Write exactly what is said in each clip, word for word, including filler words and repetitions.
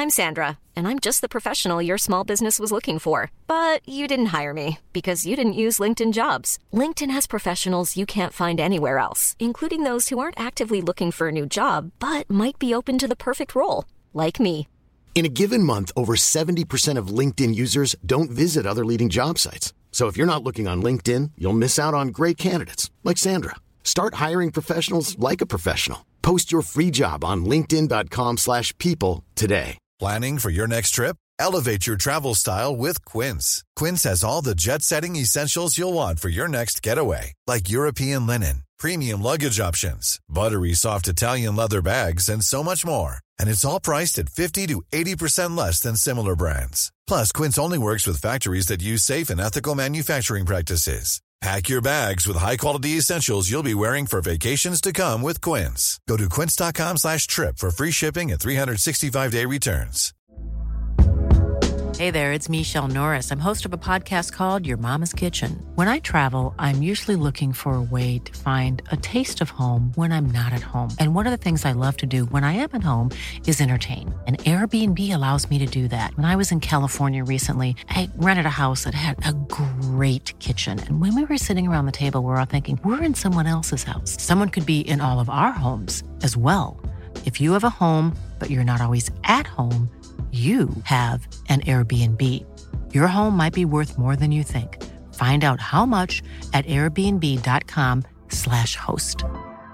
I'm Sandra, and I'm just the professional your small business was looking for. But you didn't hire me because you didn't use LinkedIn Jobs. LinkedIn has professionals you can't find anywhere else, including those who aren't actively looking for a new job, but might be open to the perfect role, like me. In a given month, over seventy percent of LinkedIn users don't visit other leading job sites. So if you're not looking on LinkedIn, you'll miss out on great candidates like Sandra. Start hiring professionals like a professional. Post your free job on linkedin dot com slash people today. Planning for your next trip? Elevate your travel style with Quince. Quince has all the jet-setting essentials you'll want for your next getaway, like European linen, premium luggage options, buttery soft Italian leather bags, and so much more. And it's all priced at fifty to eighty percent less than similar brands. Plus, Quince only works with factories that use safe and ethical manufacturing practices. Pack your bags with high-quality essentials you'll be wearing for vacations to come with Quince. Go to quince.com slash trip for free shipping and three sixty-five day returns. Hey there, it's Michelle Norris. I'm host of a podcast called Your Mama's Kitchen. When I travel, I'm usually looking for a way to find a taste of home when I'm not at home. And one of the things I love to do when I am at home is entertain. And Airbnb allows me to do that. When I was in California recently, I rented a house that had a great kitchen. And when we were sitting around the table, we were all thinking, we're in someone else's house. Someone could be in all of our homes as well. If you have a home, but you're not always at home, you have an Airbnb. Your home might be worth more than you think. Find out how much at airbnb.com slash host.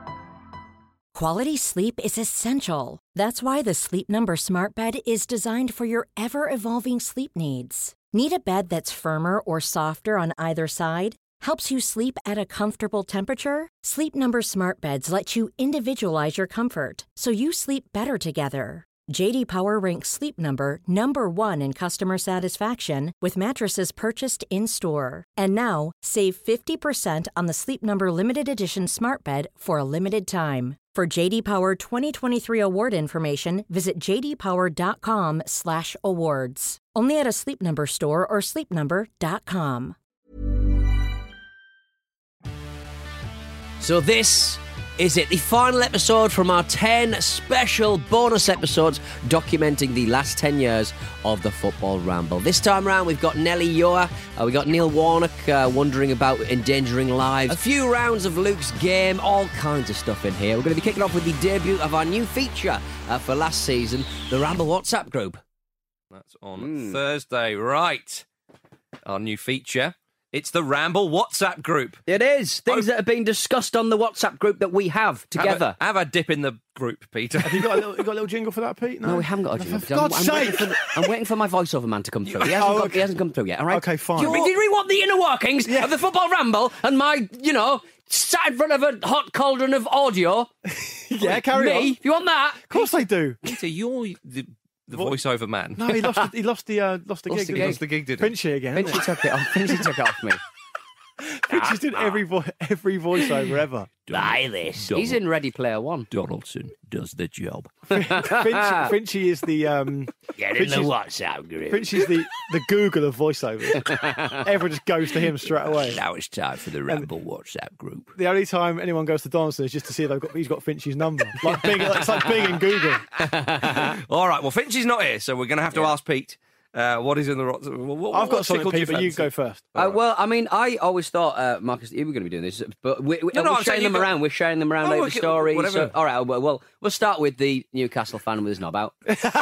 Quality sleep is essential. That's why the Sleep Number Smart Bed is designed for your ever-evolving sleep needs. Need a bed that's firmer or softer on either side? Helps you sleep at a comfortable temperature? Sleep Number Smart Beds let you individualize your comfort, so you sleep better together. J D Power ranks Sleep Number number one in customer satisfaction with mattresses purchased in-store. And now, save fifty percent on the Sleep Number Limited Edition Smart Bed for a limited time. For J D Power twenty twenty-three award information, visit jdpower.com slash awards. Only at a Sleep Number store or sleep number dot com. So this is it, the final episode from our ten special bonus episodes documenting the last ten years of the Football Ramble. This time around, we've got Nelly Yoa, uh, we've got Neil Warnock uh, wondering about endangering lives, a few rounds of Luke's game, all kinds of stuff in here. We're going to be kicking off with the debut of our new feature uh, for last season, the Ramble WhatsApp group. That's on Mm. Thursday, right. Our new feature. It's the Ramble WhatsApp group. It is. Things Oh. that have been discussed on the WhatsApp group that we have together. Have a, have a dip in the group, Peter. Have you got a little, you got a little jingle for that, Pete? No, we haven't got a jingle. For God's I'm, sake! waiting for the, I'm waiting for my voiceover man to come through. He hasn't, Oh, got, okay. he hasn't come through yet, all right? Okay, fine. Do you, did we want the inner workings Yeah. of the Football Ramble and my, you know, sat in front of a hot cauldron of audio? Yeah, carry Me? on. If you want that? Of course they do. Peter, you're the, the What? voiceover man. No, he lost. The, he lost the uh, lost the Lost gig. the didn't gig. he? Lost the gig, didn't he? Finchy again. Finchy took it off. Finchy took it off me. Finchy's did every vo- every voiceover ever. Buy this. He's in Ready Player One. Donaldson does the job. Finchy, Finchy is the um. Get in the WhatsApp group. Finchy's the the Google of voiceovers. Everyone just goes to him straight away. Now it's time for the Ramble WhatsApp group. The only time anyone goes to Donaldson is just to see if they've got he's got Finchy's number. Like Bing, it's like Bing and Google. All right, well, Finchy's not here, so we're going to have to ask Pete uh, what is in the... What, what, I've got what something, tickled Pete, your but you fancy? go first. Uh, well, I mean, I always thought, uh, Marcus, you were going to be doing this, but we, we, No, no, we're I'm saying sharing you them got- around. We're sharing them around Oh, over okay, stories. whatever. So, all right, well, well, we'll start with the Newcastle fan with his knob out.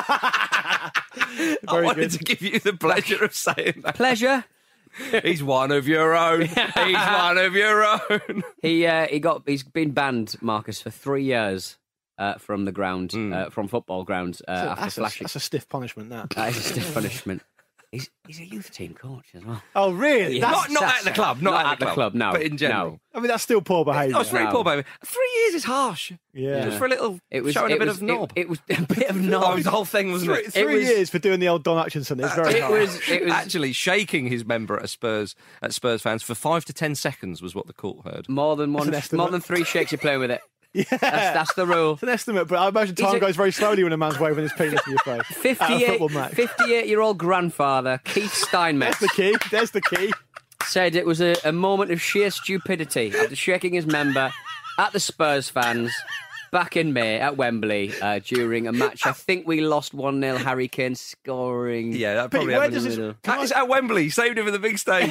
I Very wanted good. to give you the pleasure of saying that. Pleasure. He's one of your own. He's one of your own. He uh, he got he's been banned, Marcus, for three years uh, from the ground, uh, from football grounds uh, So after that's, a, flashing. that's a stiff punishment. That. That is a stiff punishment. He's he's a youth team coach as well. Oh, really? Yeah. That's, Not, not at the club. Not, Not at the club. no. But in general. No. I mean, that's still poor behaviour. Oh, it's very No. poor, baby. Three years is harsh. Yeah. Just for a little It was showing it a bit was, of knob. It, it was a bit of Oh, knob. the whole thing, wasn't Three, it? three was- years for doing the old Don Hutchinson. It's very It hard. was it was Actually, shaking his member at Spurs at Spurs fans for five to ten seconds was what the court heard. more than one, an estimate. more than three shakes. You're playing with it. Yeah. That's, that's the rule. It's an estimate, but I imagine time He's a- goes very slowly when a man's waving his penis in your face. At a fifty-eight, football match. fifty-eight-year-old grandfather Keith Steinmetz There's the key. There's the key. said it was a, a moment of sheer stupidity after shaking his member at the Spurs fans back in May at Wembley uh, during a match. I think we lost one nil. Harry Kane scoring. Yeah, that probably Pete, where happened does in this- the middle. can I- It's at Wembley. Saved it for the big stage.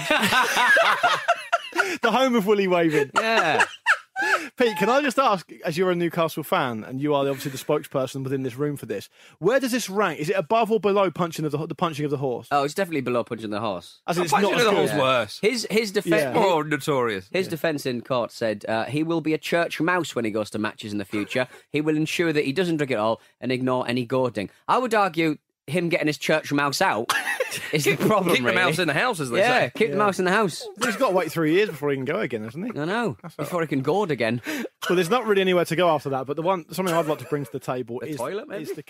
The home of Willie waving. Yeah. Pete, can I just ask, as you're a Newcastle fan and you are obviously the spokesperson within this room for this, where does this rank? Is it above or below punching of the the punching of the horse? Oh, it's definitely below punching the horse. As in, it's Punching not of as the good. horse worse. His his defense. Yeah. More notorious. His defence in court said uh, he will be a church mouse when he goes to matches in the future. He will ensure that he doesn't drink it all and ignore any goading. I would argue him getting his church mouse out is the problem. Keep the really. mouse in the house, as they Yeah, say. keep the mouse in the house. He's got to wait three years before he can go again, hasn't he? I know. Before he can goad again. Well, there's not really anywhere to go after that. But the one something I'd like to bring to the table The is toilet, maybe? is the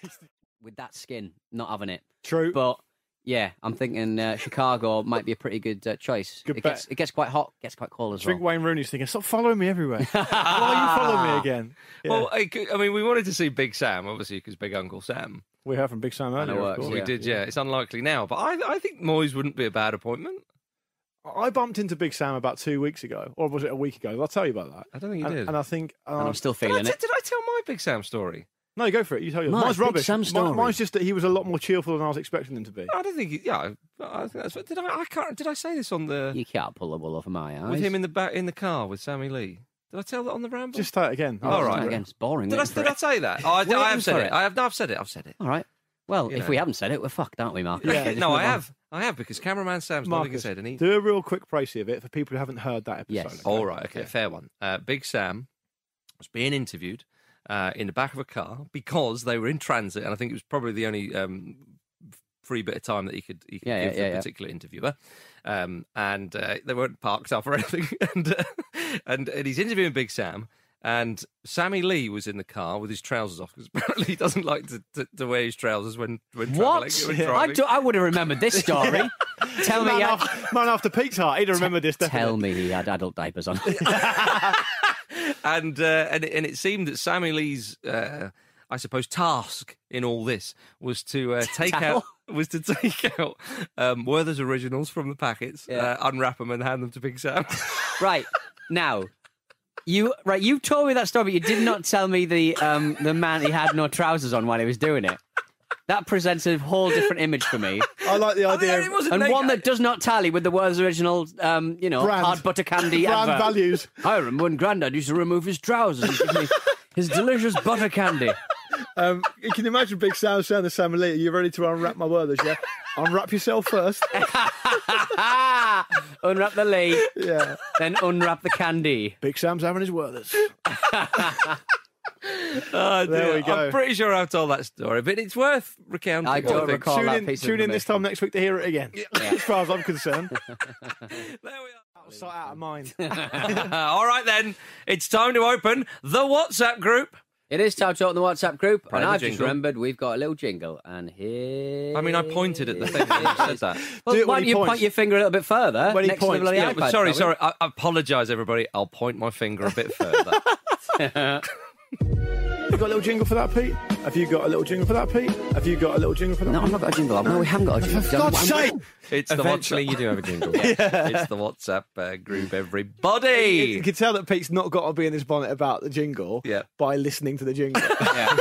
With that skin, not having it. true. But yeah, I'm thinking uh, Chicago might be a pretty good uh, choice. Good it bet. gets it gets quite hot, gets quite cold as I think well. Wayne Rooney's thinking, stop following me everywhere. Why are you following me again? Yeah. Well, I, could- I mean, we wanted to see Big Sam, obviously, because Big Uncle Sam. we heard from Big Sam earlier, of works, course. We Yeah. did, yeah. It's unlikely now, but I, I think Moyes wouldn't be a bad appointment. I bumped into Big Sam about two weeks ago, or was it a week ago? I'll tell you about that. I don't think you and, did. and I think... Um, And I'm still Did I, feeling t- it. did I tell my Big Sam story? No, go for it. You tell yours. Mike, Mine's Big rubbish. Sam Mi- story. Mine's just that he was a lot more cheerful than I was expecting him to be. I don't think. He, yeah, I think that's. Did I? I can't. Did I say this on the You can't pull the wool over my eyes. with him in the back in the car with Sammy Lee? Did I tell that on the ramble? Just say it again. Oh, All it's right. not again. It's boring. did I? waiting for Did I it. say that? Oh, I, I Waiting have said for it. it. I have. No, I've said it. I've said it. All right. Well, You if know. we haven't said it, we're fucked, aren't we, Mark? Yeah. Okay, just No, move I on. have. I have because cameraman Sam's nodding his Marcus, head and he. do a real quick précis of it for people who haven't heard that episode. Yes. okay? All right. Okay. Yeah. Fair one. Uh, Big Sam was being interviewed uh, in the back of a car because they were in transit, and I think it was probably the only um, free bit of time that he could, he could Yeah, give yeah, for yeah, a yeah. particular interviewer. Um, and uh, they weren't parked up or anything. and, uh, and and he's interviewing Big Sam. And Sammy Lee was in the car with his trousers off because apparently he doesn't like to, to, to wear his trousers when when What? travelling. when I, driving. do, I would have remembered this story. Tell me, Man, I- after, man after Pete's heart, he'd remember this. tell Definitely. me he had adult diapers on. and uh, and it- and it seemed that Sammy Lee's, uh, I suppose, task in all this was to uh, take Tackle? out was to take out um, Werther's originals from the packets, Yeah. uh, unwrap them, and hand them to Big Sam. Right now, you right you told me that story, but you did not tell me the um the man he had no trousers on while he was doing it. That presents a whole different image for me, I like the I mean, idea it of wasn't and naked. one that does not tally with the world's original, um, you know, Brand. hard butter candy brand advert. values. I remember when Grandad used to remove his trousers and give me his delicious butter candy. Um, you can imagine Big Sam saying to Sam Lee, "Are you ready to unwrap my Werthers? Yeah, unwrap yourself first." Unwrap the Lee, Yeah, then unwrap the candy. Big Sam's having his Werthers. Oh, There dear. we go. I'm pretty sure I've told that story, but it's worth recounting. I don't think. recall Tune that in, piece of tune in this information. time next week to hear it again. As far as I'm concerned, There we are. sight out of mind. All right, then. It's time to open the WhatsApp group. It is time to open the WhatsApp group, Play and the I've just jingle. remembered we've got a little jingle, and here. I mean, I pointed at the thing when you said that. Well, Do it why when don't he you points. point your finger a little bit further When he next to points, the yeah, bloody But iPad, sorry, shall we? sorry. I, I apologise, everybody. I'll point my finger a bit further. You got a little jingle for that, Pete? Have you got a little jingle for that, Pete? Have you got a little jingle for that? No, I've not got a jingle. No, we haven't got a jingle. For God's sake! It's the Eventually, WhatsApp. you do have a jingle. It's the WhatsApp uh, group, everybody. You can tell that Pete's not got to be in his bonnet about the jingle Yeah. by listening to the jingle. Yeah.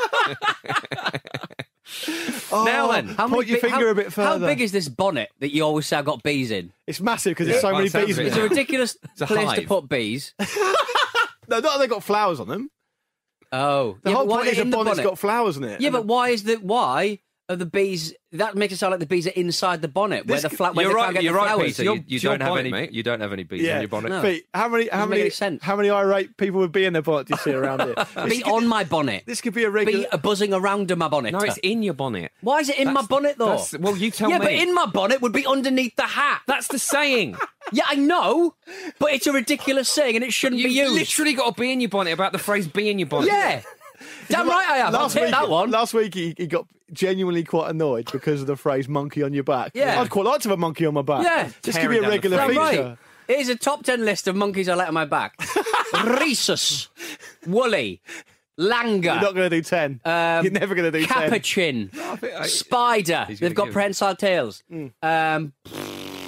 Oh, Now then, How point many your bi- finger how, a bit further. How big is this bonnet that you always say I've got bees in? It's massive because there's so by many the sounds bees of in it, It's a it. ridiculous a place to hive. put bees. No, not that they got flowers on them. Oh, The yeah, whole but why point are is they a in the bonnet's bonnet? got flowers in it. Yeah, And but why is the why are the bees? That makes it sound like the bees are inside the bonnet, where This the c- fla- where You're they right. can't get You're the right, flowers. Peter. Your- You, you it's your don't have bonnet, any. mate. You don't have any bees yeah, on your bonnet. No. Pete, how many, how Doesn't make many, any sense. how many irate people would be in their bonnet do you see around it? This Bee could- on my bonnet. This could be a Bee regular. are buzzing around in my bonnet. No, it's in your bonnet. Why is it in my That's- bonnet though? that's- well, you tell yeah, me. but in my bonnet would be underneath the hat. That's the saying. Yeah, I know, but it's a ridiculous saying and it shouldn't be You've used. literally got to be in your bonnet about the phrase "be in your bonnet." Yeah, damn right I have. I'll Last take week, that one. Last week he, he got genuinely quite annoyed because of the phrase "monkey on your back." Yeah. I'd quite like to have a monkey on my back. Yeah. this could be a Tearing down the regular Damn feature. right. Here's a top ten list of monkeys I let on my back: Rhesus, Woolly, Langer, You're not going to do ten. Um, You're never going to do ten. Capuchin, I think I- Spider. He's They've gonna got give- prehensile tails. Mm. Um,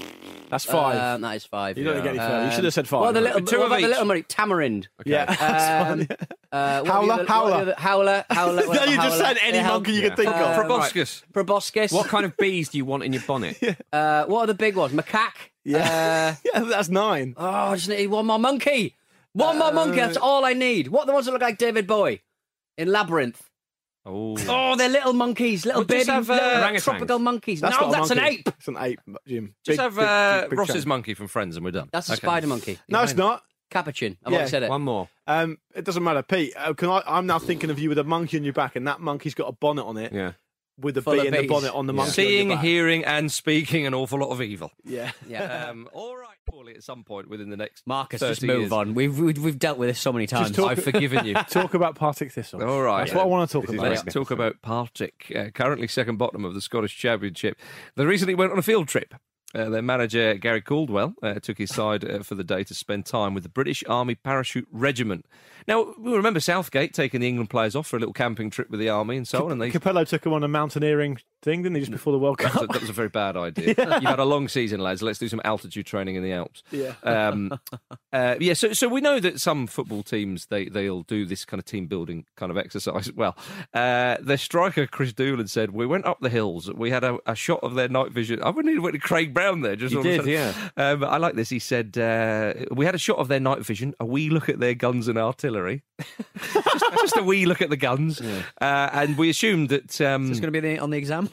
That's five. Um, that is five. You don't get any further. You should have said five. Well, the little, Two what of about the each. little money? Tamarind. Yeah. Um, uh, what Howler, are the other- howler. what are the other- Howler, howler. No, you just howler. said any Yeah, monkey you yeah. could think Uh, of. Proboscis. Proboscis. What kind of bees do you want in your bonnet? Uh, what are the big ones? Macaque. Yeah. yeah, that's nine. Uh, oh, I just need one more monkey. One more monkey. That's all I need. What are the ones that look like David Bowie in Labyrinth? Oh. Oh, they're little monkeys, little Well, baby, just have, uh, little orangutans. tropical monkeys. That's no, not a that's an monkey. ape. It's an ape, Jim. Just Big, have big, uh, big, big Ross's chunk. monkey from Friends and we're done. That's a Okay. spider monkey. No, it's not. Capuchin. I've Yeah. already said it. One more. Um, it doesn't matter, Pete. Uh, can I? I'm now thinking of you with a monkey on your back, and that monkey's got a bonnet on it Yeah. with a Full bee of in the bees. bonnet on the monkey. Seeing, on your back. hearing, and speaking an awful lot of evil. Yeah. Yeah. Um, all right, Paulie, at some point within the next Marcus, thirty just move years. on. We've, we've we've dealt with this so many times. talk- I've forgiven you. Talk about Partick Thistle. All right. That's what I want to talk This is about. Let's talk about Partick, uh, currently second bottom of the Scottish Championship. They recently went on a field trip. Uh, their manager, Gary Caldwell, uh, took his side uh, for the day to spend time with the British Army Parachute Regiment. Now, we remember Southgate taking the England players off for a little camping trip with the Army and so on. And they Capello took him on a mountaineering thing, didn't he, just before the World That was, a, Cup? that was a very bad idea. You've had a long season, lads. Let's do some altitude training in the Alps. Yeah. Um, uh, yeah. So, so we know that some football teams they they'll do this kind of team building kind of exercise. Well, uh, their striker Chris Doolan said we went up the hills. We had a, a shot of their night vision. I wouldn't even went to Craig Brown there. Just You all of a did, sudden. yeah. Um, I like this. He said uh, we had a shot of their night vision. A wee look at their guns and artillery. just, just a wee look at the guns, uh, and we assumed that. Um, It's going to be the, on the exam.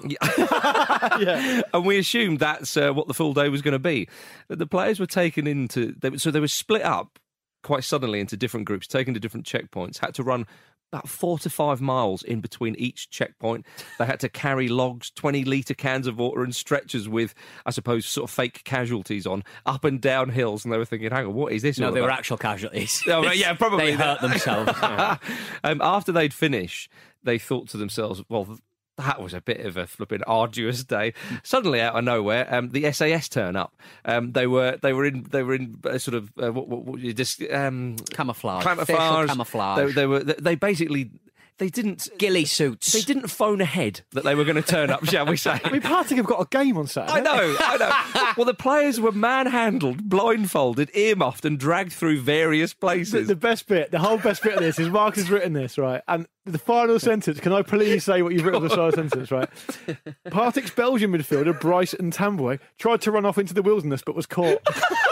yeah. and we assumed that's uh, what the full day was going to be. The players were taken into, they, so they were split up quite suddenly into different groups, taken to different checkpoints, had to run about four to five miles in between each checkpoint. They had to carry logs, twenty litre cans of water and stretchers with, I suppose, sort of fake casualties on, up and down hills. And they were thinking, hang on, what is this No, all they were about? actual casualties. Oh, right, yeah, probably. They hurt themselves. um, after they'd finished, they thought to themselves, well, that was a bit of a flipping arduous day. Suddenly, out of nowhere, um, the S A S turn up. Um, they were they were in they were in uh, sort of uh, what, what, what you just um, Camouflage. Facial camouflage. camouflage. They, they were they basically they didn't Ghillie suits. they didn't phone ahead that they were going to turn up, shall we say? I mean, Partick have got a game on Saturday. I know, I know. Well, the players were manhandled, blindfolded, earmuffed, and dragged through various The, places. the best bit, the whole best bit of this is Mark has written this, right? And the final sentence, can I please say what you've written in the final sentence, right? Partick's Belgian midfielder, Bryce Ntambwe, tried to run off into the wilderness but was caught.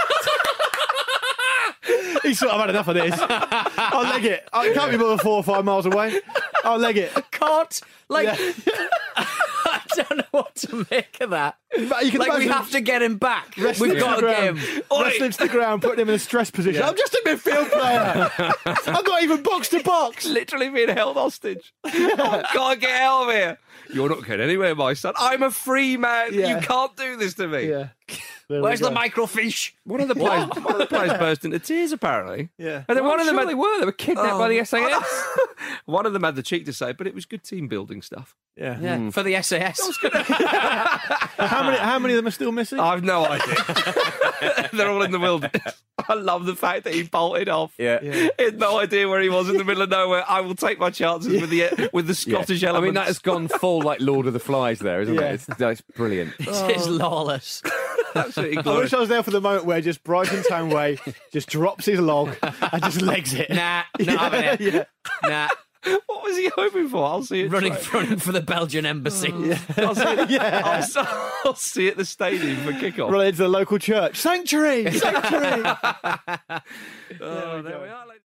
He's sort of had enough of this. I'll leg it. I can't be more than four or five miles away. I'll leg it. Caught. Like, Yeah. I don't know what to make of that. But you can Like, we imagine have to get him back. wrestling We've to got the a ground, game. wrestling to the ground, putting him in a stress position. I'm just a midfield player. I'm not even box to box. Literally being held hostage. I can't get out of here. You're not going anywhere, my son. I'm a free man. Yeah. You can't do this to me. Yeah. There we Where's the go. microfiche? One of the players, one of the players burst into tears. Apparently, Yeah. And then Well, one of them sure had, they were. They were kidnapped by the S A S. one of them had the cheek to say, "But it was good team building stuff." Yeah. Yeah, for the S A S. How many? How many of them are still missing? I've no idea. They're all in the wilderness. I love the fact that he bolted off. Yeah. Yeah. He had no idea where he was in the middle of nowhere. I will take my chances with the with the Scottish I element. mean, that has gone full like Lord of the Flies there, isn't Yeah. it? It's, that's brilliant. It's lawless. absolutely I glorious. wish I was there for the moment where just Bryson Townway just drops his log and just legs it. Nah, not having it. Yeah. Nah, What was he hoping for? I'll see it. running, try. running for the Belgian embassy. I'll see it. Yeah. I'll, s- I'll see it at the stadium for kickoff. Related to the local church. Sanctuary! Sanctuary! Oh, there we are. ladies.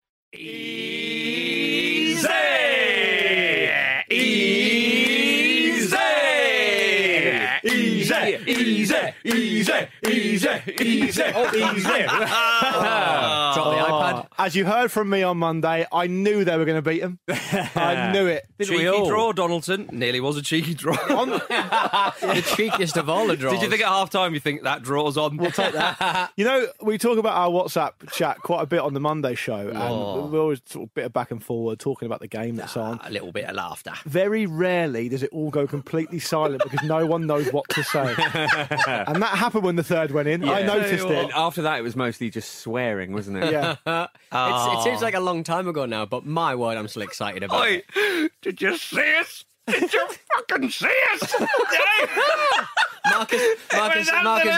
Easy! Easy! Easy! Easy! Easy! Easy! Easy! Easy! Drop the iPad. As you heard from me on Monday, I knew they were going to beat them. I knew it. Didn't we Cheeky all? draw, Donaldson. Nearly was a cheeky draw. The cheekiest of all the draws. Did you think at half time you think that draw's on? We'll take that. You know, we talk about our WhatsApp chat quite a bit on the Monday show, and we're always sort of a bit of back and forward talking about the game that's on. A little bit of laughter. Very rarely does it all go completely silent because no one knows what to say. And that happened when the third went in. I Yeah. noticed And it. after that, it was mostly just swearing, wasn't it? Yeah. It's, it seems like a long time ago now, but my word, I'm still excited about Oi, it. did you see us? Did you fucking see us? Marcus, Marcus, it was Marcus, absolutely ridiculous.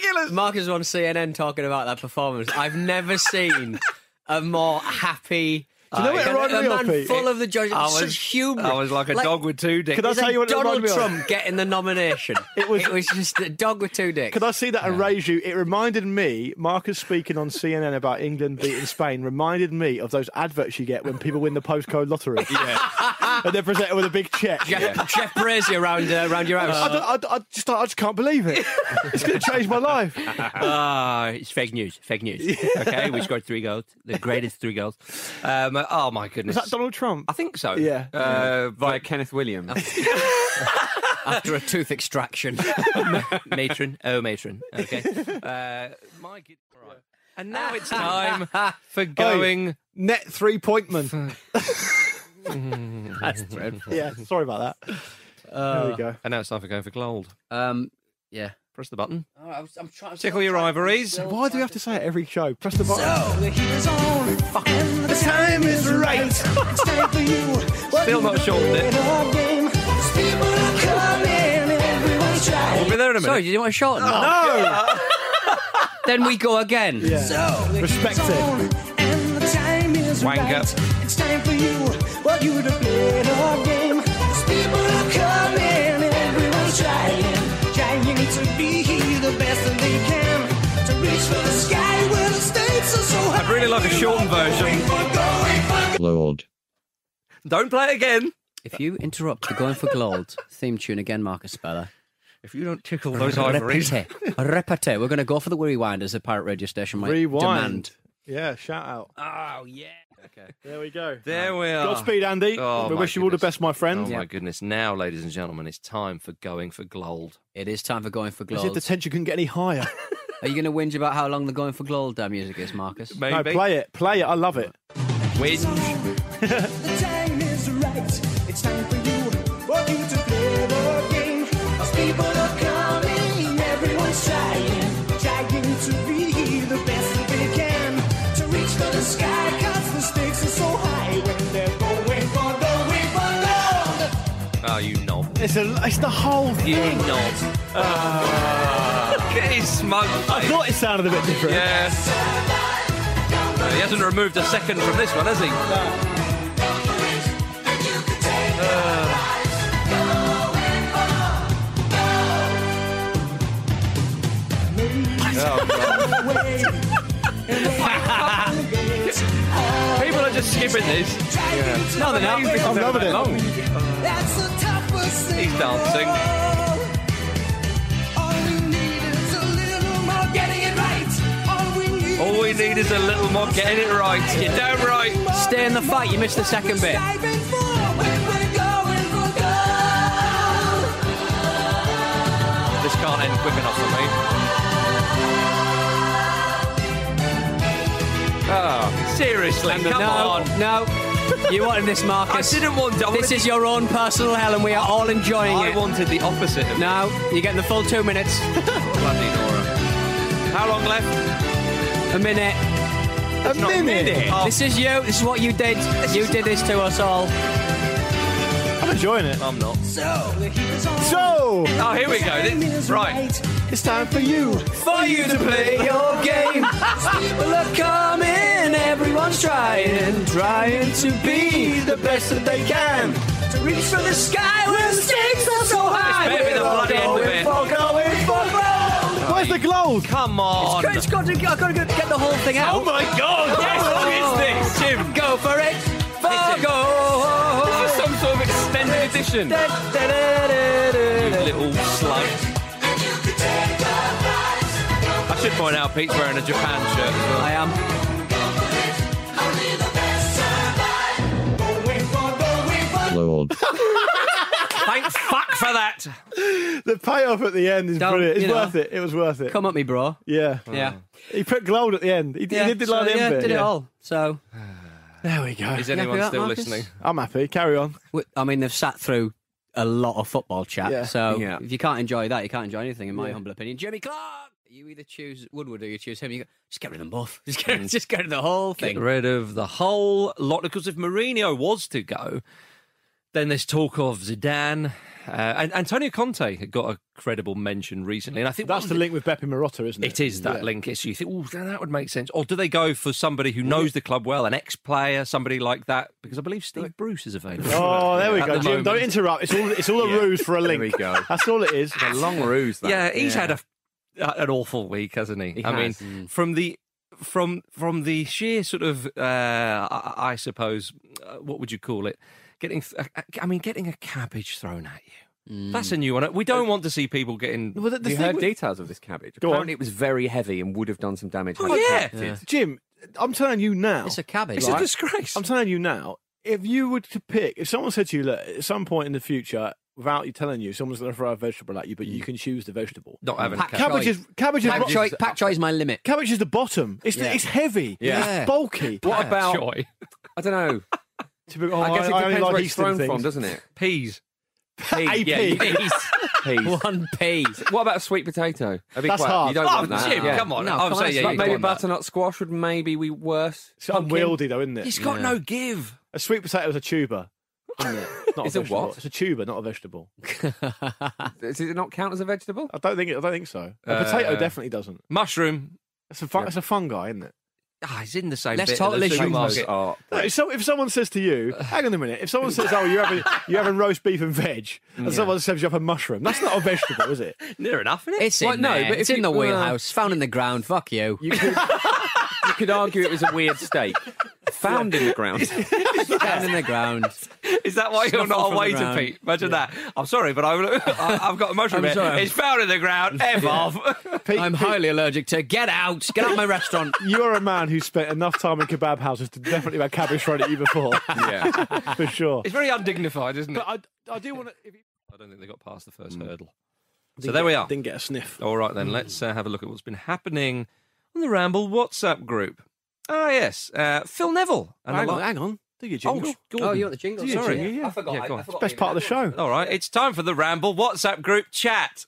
ridiculous. Marcus was on C N N talking about that performance. I've never seen a more happy. Do you know what it a, reminded a me of, man Pete? full of the joy. I was- Such humour. I was like a dog with two dicks. Could I It's tell like you what it Donald reminded me of? Trump getting the nomination. It was- It was just a dog with two dicks. Could I see that and raise you? It reminded me, Marcus speaking on C N N about England beating Spain, reminded me of those adverts you get when people win the postcode lottery. Yeah. And they're presented with a big check. Jeff, Jeff Brazier around uh, around your house. I, don't- I, I just, I just can't believe it. It's going to change my life. Ah, it's fake news. Fake news. Okay, we scored three goals. The greatest three goals. Um, oh my goodness. Is that Donald Trump? I think so. Yeah. Uh, Via Kenneth Williams. After a tooth extraction. matron. Oh, matron. Okay. Uh, my good. Right. And now it's time for going. Net three pointman. That's dreadful. Yeah, sorry about that. there we go. And now it's time for going for gold. Um, yeah. Press the button. Oh, I was, I'm trying to Tickle your ivories. Why do we have to say it every show? Press the button. The time is right. It's time for you. Still not shortened it. We'll be there in a minute. Sorry, did you want to shorten that? No! Then we go again. Yeah. Respect it. Wanker. It's time for you. Want you to play the game. 'Cause people are coming, everyone's trying, trying to be the best that they can, to reach for the sky where the stakes are so high. I'd really like a shortened version. Lord. Don't play it again. If you interrupt the Going for Gold theme tune again, Marcus Speller. If you don't tickle those ivories. Repete. Repete. We're going to go for the rewind as the pirate radio station might Rewind. demand. Yeah, shout out. Oh, yeah. Okay. There we go. There we are. Godspeed, Andy. Oh, we my wish you all the goodness. best, my friend. Oh, my goodness. Now, ladies and gentlemen, it's time for going for gold. It is time for Going for As if Gold. the tension couldn't get any higher. Are you going to whinge about how long the Going for Gold uh, music is, Marcus? Maybe. No, play it. Play it. I love it. Win. The time is right. It's time for you. Want you to play the game. 'Cause people are coming, everyone's trying, trying to be the best that they can, to reach for the sky. 'Cause the stakes are so high when they're going for going for gold. Oh, you knob. It's, a, it's the whole You thing. knob. Get his smug I face. thought it sounded a bit different. Yeah. Uh, he hasn't removed a second from this one, has he? People are just skipping this. No, they're not. I'm loving it. That's the toughest thing. He's dancing. All we need is a little more getting it right. All we need All we need is a little more getting it right. You're damn right. Stay in the fight. You missed the second bit. diving for when we're going for gold. This can't end quick enough for me. Oh, seriously, come no, on. no. You wanted this, Marcus. I didn't want to. I This wanted- is your own personal hell, and we are all enjoying I it. wanted the opposite of No, you're getting the full two minutes. bloody Nora. How long left? A minute. A Not a minute. minute. Oh, This is you. This is what you did. You did this to us all. I'm enjoying it. I'm not. So the heat is on. So, Oh, here we go. This, right. it's time for you. For you to play your game. People are coming, everyone's trying, trying to be the best that they can. To reach for the sky where the stakes are so high. It's better be the We're all bloody end of going it. for, going for gold. Where's the gold? Come on. It's got to, I've got to get the whole thing out. Oh my God! Yes, what is this, Jim? Go for it. For It's a- gold. This is some sort of extended edition. Da, da, da, da, da, da. Little slug. I should point out Pete's wearing a Japan shirt as well. I am. Lord. Thank fuck for that. The payoff at the end is Don't, brilliant. It's you know. worth it. It was worth it. Come at me, bro. Yeah. Yeah. He put gold at the end. He, Yeah, he did the so, line yeah, bit. did it yeah. all. So There we go. Is happy anyone with that, still Marcus? listening? I'm happy. Carry on. w- I mean, they've sat through a lot of football chat. Yeah. So Yeah. if you can't enjoy that, you can't enjoy anything, in my Yeah. humble opinion. Jimmy Clark. You either choose Woodward or you choose him. You go, just get rid of them both. Just get, just get rid of the whole Get thing. rid of the whole lot. Because if Mourinho was to go, Then there's talk of Zidane. Uh, and Antonio Conte had got a credible mention recently, and I think That's the link with Beppe Marotta, isn't it? It is that Yeah. link. It's you think, oh, that would make sense. Or do they go for somebody who knows the club well, an ex-player, somebody like that? Because I believe Steve Bruce is available. Oh, there we At go, the Jim. moment. Don't interrupt. It's all it's all a Yeah. ruse for a link. There we go. That's all it is. A long ruse. That. Yeah, he's had a an awful week, hasn't he? He I has. mean, from the from from the sheer sort of, uh, I, I suppose, uh, what would you call it? Getting, I mean, getting a cabbage thrown at you. That's a new one. We don't want to see people getting. Well, the, the you thing heard with- details of this cabbage. Go on. Apparently, it was very heavy and would have done some damage. Oh, had it yeah. collected. Jim, I'm telling you now. It's a cabbage. It's Right. a disgrace. I'm telling you now. If you were to pick, if someone said to you, look, at some point in the future, without you telling you, someone's going to throw a vegetable at you, but you can choose the vegetable. Not having Pack a cabbage. Cabbage is cabbage is Pak ro- choi, pak choi is my limit. cabbage is the bottom. It's the, Yeah. it's heavy. Yeah. It's bulky. What about? Joy. I don't know. Typical- oh, I guess it I only depends like where it's Eastern thrown things. from, doesn't it? Peas. A Yeah, P. peas. Peas. One piece. What about a sweet potato? That'd be That's quite- hard. You don't Oh, want that. Jim, Yeah. come on. No, I would come say, on, yeah, But you maybe don't want that. butternut squash would maybe be worse. It's Pumpkin. unwieldy, though, isn't it? It's got Yeah. no give. A sweet potato is a tuber. Isn't it? It's not It's a a vegetable. what? It's a tuber, not a vegetable. Does it not count as a vegetable? I don't think. It, I don't think so. A Uh, potato definitely doesn't. Mushroom. It's a fun, it's a fungi, isn't it? Ah, it's in the same Let's bit talk of the legumes. supermarket. Oh, No, if, so, if someone says to you, hang on a minute, if someone says, oh, you're having, you're having roast beef and veg, and someone says you have a mushroom, that's not a vegetable, is it? Near enough, isn't it? It's in Well, no, there. but It's if in you- the well, wheelhouse. Found in the ground. Fuck you. you could you could argue it was a weird steak found in the ground. Found in the ground. Is that why you're Snuffle not from a the waiter, ground. Pete? Imagine that. I'm sorry, but I've, I've got a mushroom I'm here. sorry. It's found in the ground. F off. Pete, I'm Pete, highly allergic to. Get out. Get out of my restaurant. you're a man who spent enough time in kebab houses to definitely have cabbage thrown at you before, Yeah. for sure. It's very undignified, isn't it? But I, I do want to. If you I don't think they got past the first hurdle. So didn't there we get- are. Didn't get a sniff. All right, then, let's uh, have a look at what's been happening on the Ramble WhatsApp group. Ah, yes. Uh, Phil Neville. And hang the on, li- hang on. Do your Oh, jingle. Gordon. Oh, you want the jingle? Do your Sorry. jingle, yeah. I forgot. Yeah, go I, on. I forgot Best part of the show. All right, it's time for the Ramble WhatsApp group chat.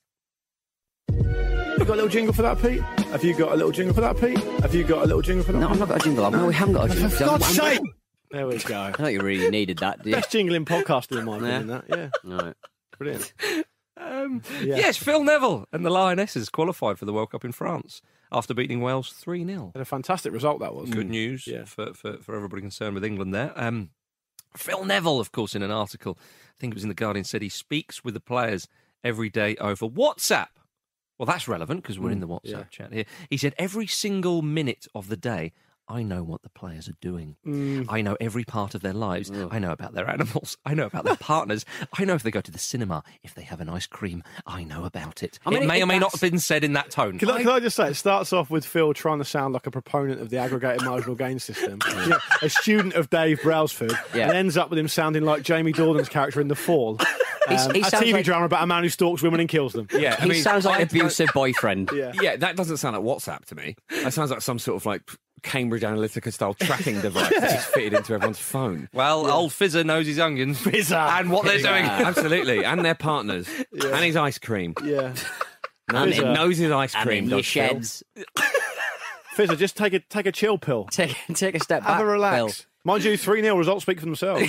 Have you got a little jingle for that, Pete? Have you got a little jingle for that, Pete? Have you got a little jingle for that? No, I've not got a jingle. No, we haven't got a jingle. For God's sake! There we go. I thought you really needed that, do you? Best jingle in podcasting, in my opinion. Yeah. That, yeah, All right. brilliant. Um, Yeah. Yes, Phil Neville and the Lionesses qualified for the World Cup in France after beating Wales three nil. Had a fantastic result that was. Good news Yeah. for, for, for everybody concerned with England there. Um, Phil Neville, of course, in an article, I think it was in The Guardian, said he speaks with the players every day over WhatsApp. Well, that's relevant because we're in the WhatsApp yeah. chat here. He said, every single minute of the day, I know what the players are doing. I know every part of their lives. I know about their animals. I know about their partners. I know if they go to the cinema, if they have an ice cream. I know about it. I mean, it may it- or may not that's- have been said in that tone. Can I, can I just say, it starts off with Phil trying to sound like a proponent of the aggregated marginal gain system, yeah, a student of Dave Brailsford, Yeah. and ends up with him sounding like Jamie Dornan's character in The Fall, He's- um, he a sounds T V like- drama about a man who stalks women and kills them. Yeah, I He mean, sounds like I- an abusive boyfriend. Yeah. Yeah, that doesn't sound like WhatsApp to me. That sounds like some sort of like Cambridge Analytica style tracking device that's fitted into everyone's phone. Well, old Fizzer knows his onions. Fizzer. And what they're doing. Absolutely, and their partners, and his ice cream. Yeah. Knows, Fizzer. knows his ice And cream. in your does Phil. sheds. Fizzer, just take a take a chill pill. Take, take a step back. Have a relax. Phil. Mind you, three nil results speak for themselves.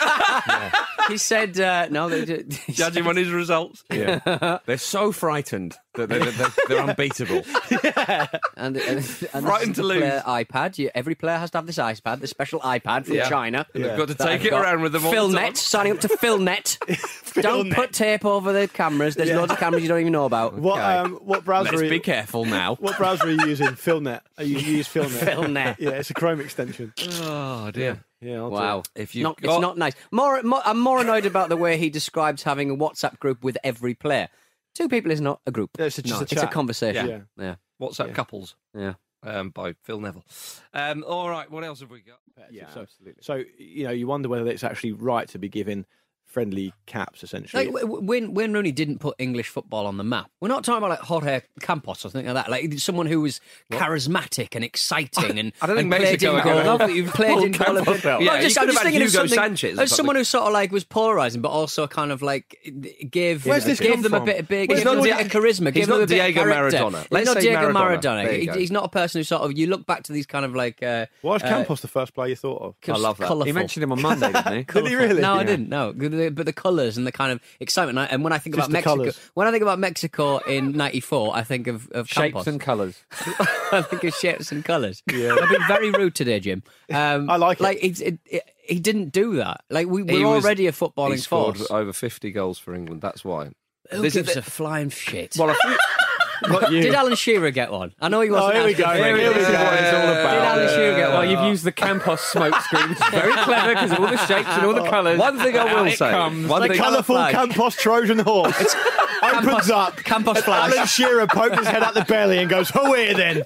He said, uh, no, they did. he Judging said- on his results. Yeah, they're so frightened that they're, they're, they're unbeatable. And, and, and Frightened to the lose. player iPad. You, every player has to have this iPad, the special iPad from Yeah. China. And they've got to that take I've it got. around with them all the time. PhilNet, signing up to PhilNet. Don't PhilNet. put tape over the cameras. There's loads of cameras you don't even know about. What um what browser? Let's are be you, careful now. what browser are you using? Philnet. Are you, you use Philnet? PhilNet. Yeah, it's a Chrome extension. Oh, dear. Yeah. I'll do Wow. it. If you've Not, got- It's not nice. More, more, I'm more annoyed about the way he describes having a WhatsApp group with every player. Two people is not a group. Yeah, it's just a It's a chat. conversation. Yeah. Yeah. WhatsApp Yeah. Couples Yeah. um, by Phil Neville. Um, all right, what else have we got? Yeah, so, so you know, you wonder whether it's actually right to be giving friendly caps, essentially. Like, w- Wayne, Wayne Rooney didn't put English football on the map. We're not talking about like Jorge Campos or something like that. Like someone who was charismatic and exciting and I don't think and played Mexico in are gonna- goal. That you played in goal. Campos felt- Yeah, No, he just, could I'm have just had thinking of Hugo something. Sanchez or As someone something. who sort of like was polarizing, but also kind of like gave Where's this gave come them a from? bit of big, Where's gave them a not bit Di- of charisma. he's Gave them not a bit Diego of character. Maradona. He's Let's not say Diego Maradona. Maradona. There you He- go. he's not a person who sort of you look back to these kind of like. Uh, Why is uh, Campos the first player you thought of? I love that. Colourful. He mentioned him on Monday, didn't he? Did he really? No, I Yeah. didn't. No, the, the, but the colours and the kind of excitement. And I- And when I think Just about the Mexico, colours. when I think about Mexico in ninety-four, I think of, of Shapes Campos. and colours. I think of shapes and colours. Yeah, I've been very rude today, Jim. Um, I like it. Like it's, it, it, he didn't do that. Like we, He we're was- already a He footballing scored force. over fifty goals for England. That's why. Who This is gives the- a flying shit? Well, I think Not you. Did Alan Shearer get one? I know he wasn't. Oh, here we asking go. for Here it. we go. This is what it's all about. Did Alan Shearer get Well, one? you've used the Campos smoke screen, which is very clever because of all the shapes and all the colours. one thing I Out will it say. comes. One The thing, colourful flag. Campos Trojan horse opens up. Campos and flash. Alan Shearer pokes his head out the belly and goes, "Who here then?"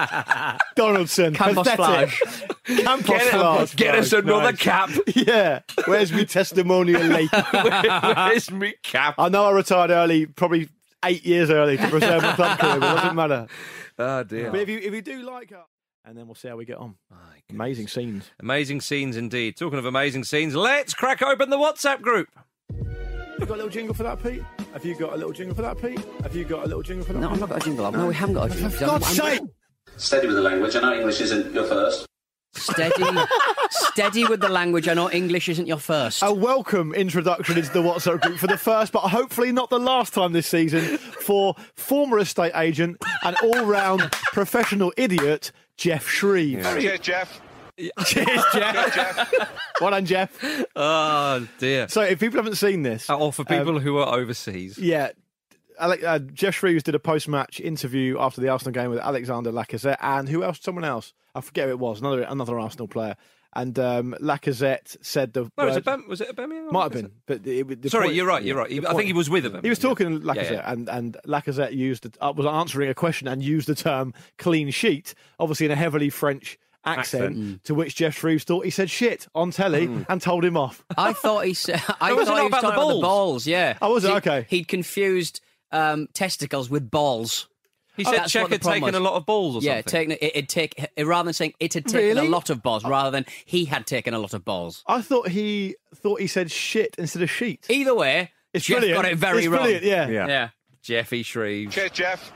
Donaldson. Campos Pathetic. flash. Campos get, flash. get us another Nice. cap. Yeah. Where's me testimonial late? Where's me cap? I know I retired early, probably eight years early to preserve my club career, but it doesn't matter. Oh dear. But if you if you do like her, and then we'll see how we get on. Amazing scenes. Amazing scenes indeed. Talking of amazing scenes, let's crack open the WhatsApp group. You got a little jingle for that, Pete? Have you got a little jingle for that, Pete? Have you got a little jingle for that? No, I've not got a jingle. No, we haven't got a jingle. For God's sake! Steady with the language. I know English isn't your first. Steady, steady with the language. I know English isn't your first. A welcome introduction into the WhatsApp group for the first, but hopefully not the last time this season, for former estate agent and all-round professional idiot, Jeff Shreve. Cheers, Jeff. Cheers, Jeff. Well done, Jeff. Oh dear. So if people haven't seen this... Or for people who are overseas. Yeah. Ale- uh, Jeff Shreves did a post-match interview after the Arsenal game with Alexander Lacazette and who else? Someone else. I forget who it was. Another another Arsenal player. And um, Lacazette said the No, was it, word- Bam- was it Aubameyang? or might have was been, it- but the, the Sorry, point- you're right. You're yeah, right. He- the I think point- he was with him. He was talking to Lacazette, Yeah, yeah. and and Lacazette used the, uh, was answering a question and used the term clean sheet, obviously in a heavily French accent. Accent. To which Jeff Shreves thought he said shit on telly and told him off. I thought he said. I Oh, was it thought not he was about the talking about the balls? balls. Yeah. Oh, was it? He- Okay. He'd confused um, testicles with balls. He said That's Czech what the had problem taken a was. lot of balls or Yeah, something. taken it, it'd take it, rather than saying it had taken Really? a lot of balls, rather than he had taken a lot of balls. I thought he thought he said shit instead of sheet. Either way, It's Jeff brilliant. got it very it's wrong. Brilliant, yeah. Yeah. Yeah. Jeffy Shreve. Cheers, Jeff.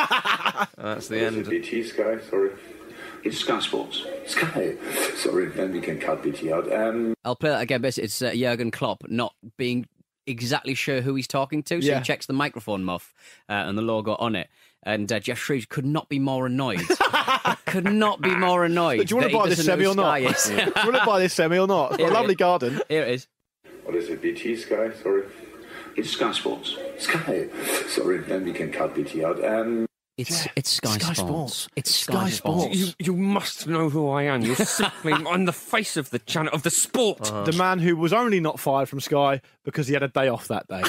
That's the end. B T Sky, sorry. It's Sky Sports. Sky. Sorry, then we can cut B T out. Um, I'll play that again. Basically, it's uh, Jurgen Klopp not being exactly sure who he's talking to, so Yeah. he checks the microphone muff uh, and the logo on it. And uh, Jeff Shreves could not be more annoyed. could not be more annoyed. But do you want that to he buy this doesn't semi know or who not? Sky Do is. you want to buy this semi or not? It's got Here a it lovely is. garden. Here it is. what is it? B T Sky, sorry. It's Sky Sports. Sky. Sorry, then we can cut B T out. Um, It's it's Sky, Sky Sports. Sports. It's Sky Sky, Sports. Sports. You, you must know who I am. You're simply on the face of the channel of the sport. The man who was only not fired from Sky because he had a day off that day.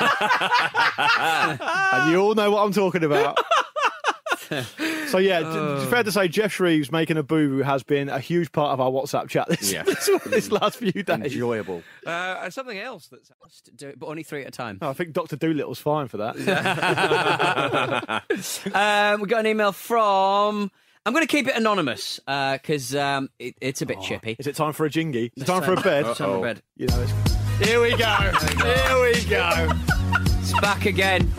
And you all know what I'm talking about. So yeah, uh, fair to say, Jeff Shreves making a boo has been a huge part of our WhatsApp chat this, Yeah. this, this last few days. Enjoyable. Uh, and something else that's. Do it, but only three at a time. Oh, I think Doctor Doolittle's fine for that. um, we got an email from. I'm going to keep it anonymous because um, it, it's a bit chippy. Is it time for a jingy? Is it time for a bed? It's time for bed. You know, it's... Here we go. Here we go. It's back again.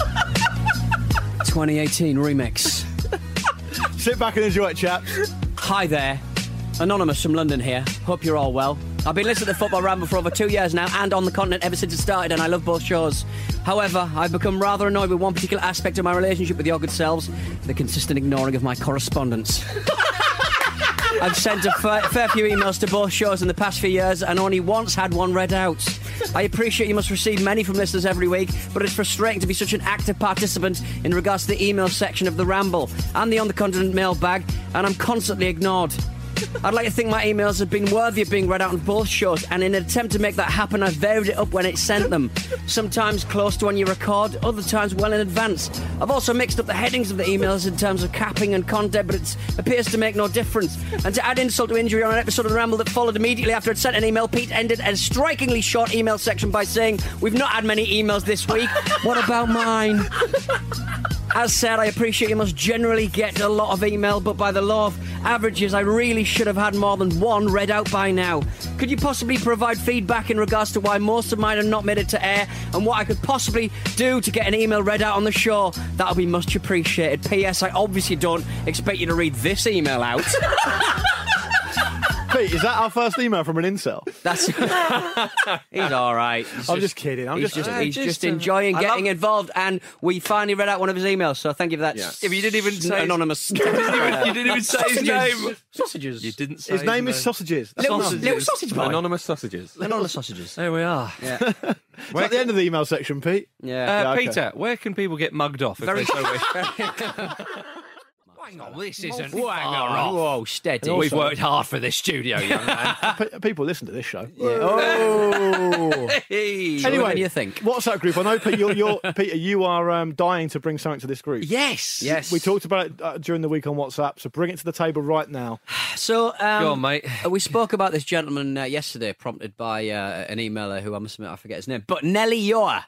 twenty eighteen remix. Sit back and enjoy it, chaps. Hi there. Anonymous from London here. Hope you're all well. I've been listening to Football Ramble for over two years now and on the continent ever since it started, and I love both shows. However, I've become rather annoyed with one particular aspect of my relationship with your good selves, the consistent ignoring of my correspondence. I've sent a fair, fair few emails to both shows in the past few years and only once had one read out. I appreciate you must receive many from listeners every week, but it's frustrating to be such an active participant in regards to the email section of the Ramble and the On the Continent mailbag, and I'm constantly ignored. I'd like to think my emails have been worthy of being read out on both shows, and in an attempt to make that happen, I've varied it up when it's sent them. Sometimes close to when you record, other times well in advance. I've also mixed up the headings of the emails in terms of capping and content, but it appears to make no difference. And to add insult to injury, on an episode of the Ramble that followed immediately after I'd sent an email, Pete ended a strikingly short email section by saying, "We've not had many emails this week. What about mine?" As said, I appreciate you must generally get a lot of email, but by the law of averages, I really should have had more than one read out by now. Could you possibly provide feedback in regards to why most of mine have not made it to air, and what I could possibly do to get an email read out on the show? That'll be much appreciated. P S. I obviously don't expect you to read this email out. P Pete, is that our first email from an incel? That's he's all right. He's I'm just kidding. I'm he's just, just, uh, he's just, just uh, enjoying I getting love- involved, and we finally read out one of his emails. So thank you for that. Yeah. s- If you didn't even say anonymous. you didn't even say his name. Sausages. You didn't say his name is Sausages. That's Little, not- little sausage boy. Anonymous sausages. Anonymous sausages. There we are. Yeah. It's at the end of the email section, Pete. Yeah. Uh, Yeah, okay. Peter, where can people get mugged off if Very- they so wish? Hang on, this isn't Whoa, far off. whoa, steady. We've worked hard for this studio, young man. Pe- People listen to this show. Oh. Hey. Anyway, Anyway, do you think? WhatsApp group. I know, Pete, you're, you're, Peter, you are um, dying to bring something to this group. Yes. Yes. We talked about it uh, during the week on WhatsApp, so bring it to the table right now. So, um, Go on, mate. uh, we spoke about this gentleman uh, yesterday, prompted by uh, an emailer who I must admit I forget his name, but Nelly Yoa,